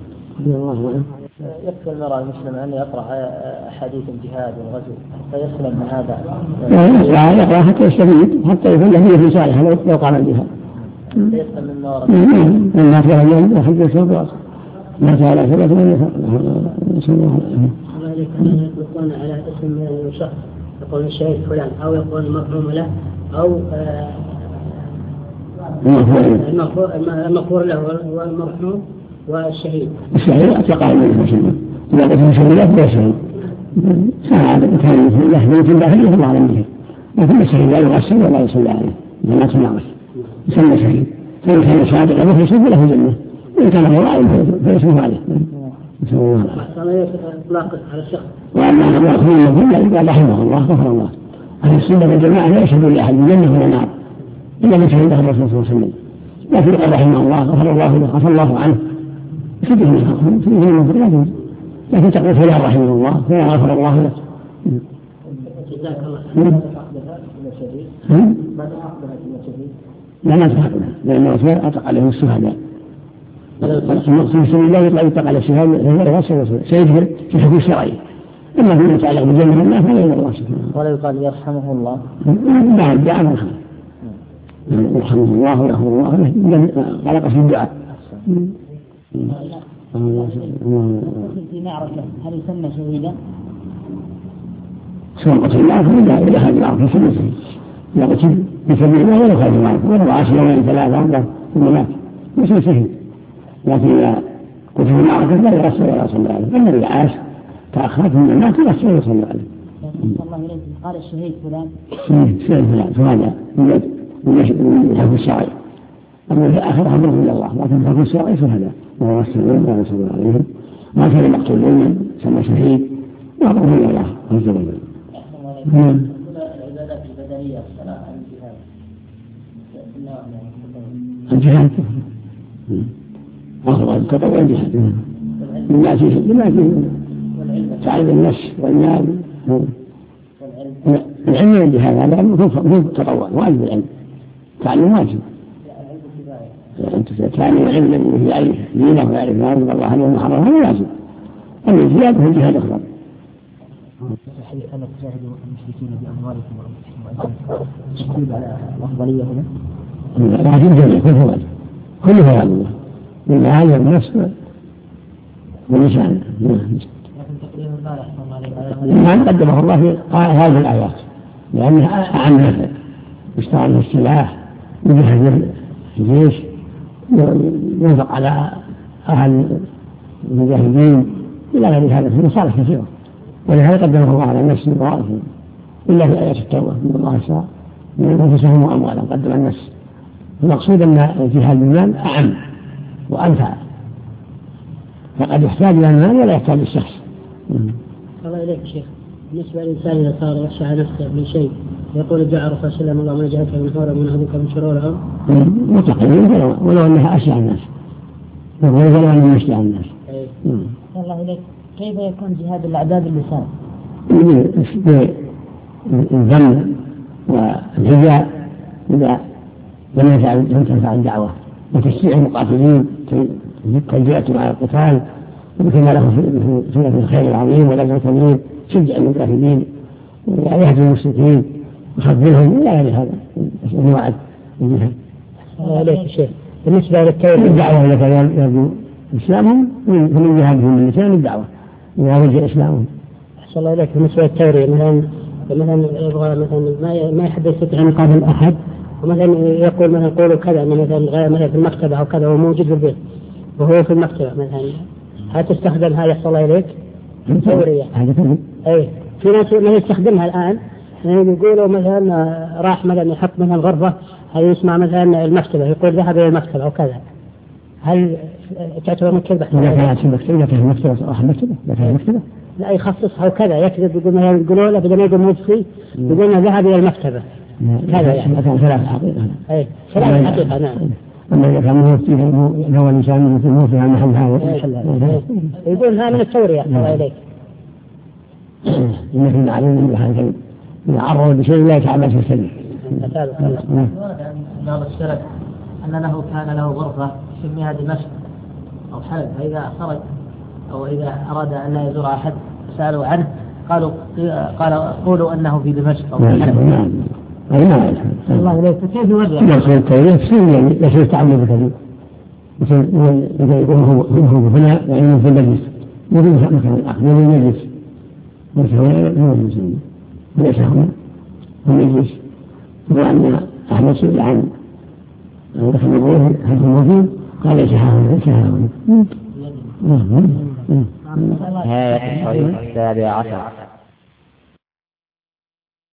[SPEAKER 2] يكفي المرأة المسلمة أن يقرأ حديث الجهاد والغزو حتى يسلم من هذا
[SPEAKER 4] لا يقرأ حتى يستفيد حتى يكون له في صالحة لو قام الجهاد
[SPEAKER 2] يسلم من نور
[SPEAKER 4] الناس لا يوم وحد يسوي ما تعالى ثبت من يسوي
[SPEAKER 3] يطلقون على اسم شخص يقول الشهيد فلان أو يقول المرحوم له أو المغفور له هو المرحوم والشهيد.
[SPEAKER 4] الشهيد أطلق على المسلم إذا قلت الشهيد لا هو شهيد هذا كان له بيت داخلي الله أعلم به لكن الشهيد لا يغسل ولا يصلى عليه إذا ما تناقش يسمى شهيد فإن كان صادق له يسوي له جنة إن كان هو عالم فيسوي عليه يسوي عليه
[SPEAKER 3] إطلاق على الشخص.
[SPEAKER 4] وأما أن يأخذون المفهوم قال رحمه الله غفر الله أهل السنة والجماعة لا يشهدون لأحد الجنة ولا نار إلا من شهد الرسول صلى الله عليه وسلم لكن قال رحمه الله غفر الله له غفر الله عنه يشبه من فيه المغفر لا يجوز لكن تقول فلا رحمه الله فلا غفر الله له.
[SPEAKER 3] جزاك الله
[SPEAKER 4] لا ما تحقنا لأن الرسول أطلق عليهم الشهداء المقصود في الله يطلع يطلق على الشهادة غير سيجبر في حكم الشرعي. أما فيما يتعلق بجنة الله فلا يدعو الله سبحانه.
[SPEAKER 2] ولا يقال يرحمه الله.
[SPEAKER 4] نعم دعاء من خير. يرحمه الله ويغفر الله على قصد الدعاء.
[SPEAKER 2] في معركة هل يسمى شهيدا؟
[SPEAKER 4] سواء قتل الله فلا إلى هذه الأرض يسمى شهيد. إذا قتل في سبيل الله ولا خير معه ولا عاش يومين ثلاثة أربعة ثم مات يسمى شهيد. لكن إذا قتل في المعركة لا يرسل ولا صلى الله عليه. أما إذا عاش تأخر ثم مات يرسل ولا صلى الله عليه.
[SPEAKER 2] الله إليه قال الشهيد فلان.
[SPEAKER 4] شهيد فلان فهذا من حكم الشرعي. أما في آخر أمره إلى الله لكن حكم الشرعي فهذا وهو السلام ولا صلى الله عليه. ما كان مقتولون سمى شهيد وأمره إلى الله عز وجل.
[SPEAKER 2] العبادات البدنية الصلاة
[SPEAKER 4] الجهاد أخرى التطوع الجهاد لما فيه لما فيه تعلم النفس والمال العلم والجهاد هذا مو تطوع واجب العلم تعلم واجب أنت تعلم علم أنه يعرف دينه ويعرف ما أنزل الله عليه وحرمه هذا لازم أما الجهاد هو الجهاد أخرى.
[SPEAKER 2] الحديث أن تجاهدوا المشركين بأموالكم وأنفسكم تشديد على الأفضلية هنا؟
[SPEAKER 4] لا في الجميع كله واجب كله واجب الله بالمال والنفس واللسان. ما قدمه الله في هذه الآيات لأنها أعم نفع يشتغل السلاح يجهز الجيش ينفق على أهل المجاهدين إلى غير هذا في مصالح كثيرة ولهذا قدمه الله على النفس والوارث إلا في آيات التوبة من الله اشترى من أنفسهم وأموالهم قدم النفس. المقصود أن الجهاد بالمال أعم وأنفع فقد يحتاج إلى المال ولا يحتاج الشخص.
[SPEAKER 3] الله إليك شيخ بالنسبة للإنسان إذا صار يخشى على نفسه من شيء يقول جاء رسول الله سلم الله من جهتك من حورة من هذوك من شرورهم
[SPEAKER 4] متقلين ولو أنها أشياء الناس ولو أنها أشياء الناس.
[SPEAKER 2] الله إليك كيف يكون جهاد الأعداء باللسان؟
[SPEAKER 4] الذم والهجاء إذا لم تنفع الدعوة وتشجيع المقاتلين تلجئة على القتال وكما له في سنة الخير العظيم والأجر الكبير شجع المقاتلين ويهدي المشركين وخذلهم إلى غير هذا أنواع الجهاد.
[SPEAKER 3] الله عليك شيخ بالنسبة للتوبة
[SPEAKER 4] الدعوة إذا كان يرجو إسلامهم فمن جهادهم من لسان الدعوة إذا رجع إسلامهم.
[SPEAKER 3] أحسن الله إليك بالنسبة للتورية مثلا مثلا يبغى مثلا ما ما يحب يستطيع أن يقابل أحد ومثلا يقول مثلا قولوا كذا مثلا مثلا في المكتبة أو كذا وموجود في البيت وهو في المكتبة مثلا هل تستخدم هذا يحصل الله إليك؟ تورية. أي في ناس ما يستخدمها الآن يعني يقولوا مثلا راح مثلا يحط مثلا غرفة هل يسمع مثلا المكتبة يقول ذهب إلى المكتبة أو كذا هل تعتبر مكتبة؟
[SPEAKER 4] إذا كانت في المكتبة إذا كانت المكتبة راح المكتبة إذا كانت المكتبة
[SPEAKER 3] لا يخصصها وكذا يكذب يقول مثلا يقولوا له بدل ما يقول موجود يقولنا ذهب إلى المكتبة
[SPEAKER 4] هذا يعني كان ثلاث حقيقة.
[SPEAKER 3] أي ثلاث حقيقة نعم.
[SPEAKER 4] أما إذا كان موجود هو الإنسان موجود في المحل هذا
[SPEAKER 3] يقول هذا من التورية. الله إليك.
[SPEAKER 4] إن في المعلوم بهذا يعرض بشيء لا يتعمل في السنة.
[SPEAKER 2] بعض السلف أن له كان له غرفة يسميها دمشق أو حلب فإذا خرج أو إذا أراد أن لا يزور أحد سألوا عنه قالوا قال قولوا أنه في دمشق أو في حلب.
[SPEAKER 4] نعم. أي نعم.
[SPEAKER 2] الله إليك كيف يوضع؟
[SPEAKER 4] يصير التورية يصير يعني يصير تعمل بكذي. مثل إذا يقول هو هو هنا يعني في المجلس يقول مكان آخر يقول المجلس ليس هنا هو المسلم ليس هنا هو المجلس. وأن أحمد سئل عن دخل نبوه هل هو موجود قال ليس هنا ليس هنا.
[SPEAKER 1] نهاية الحديث السابع عشر.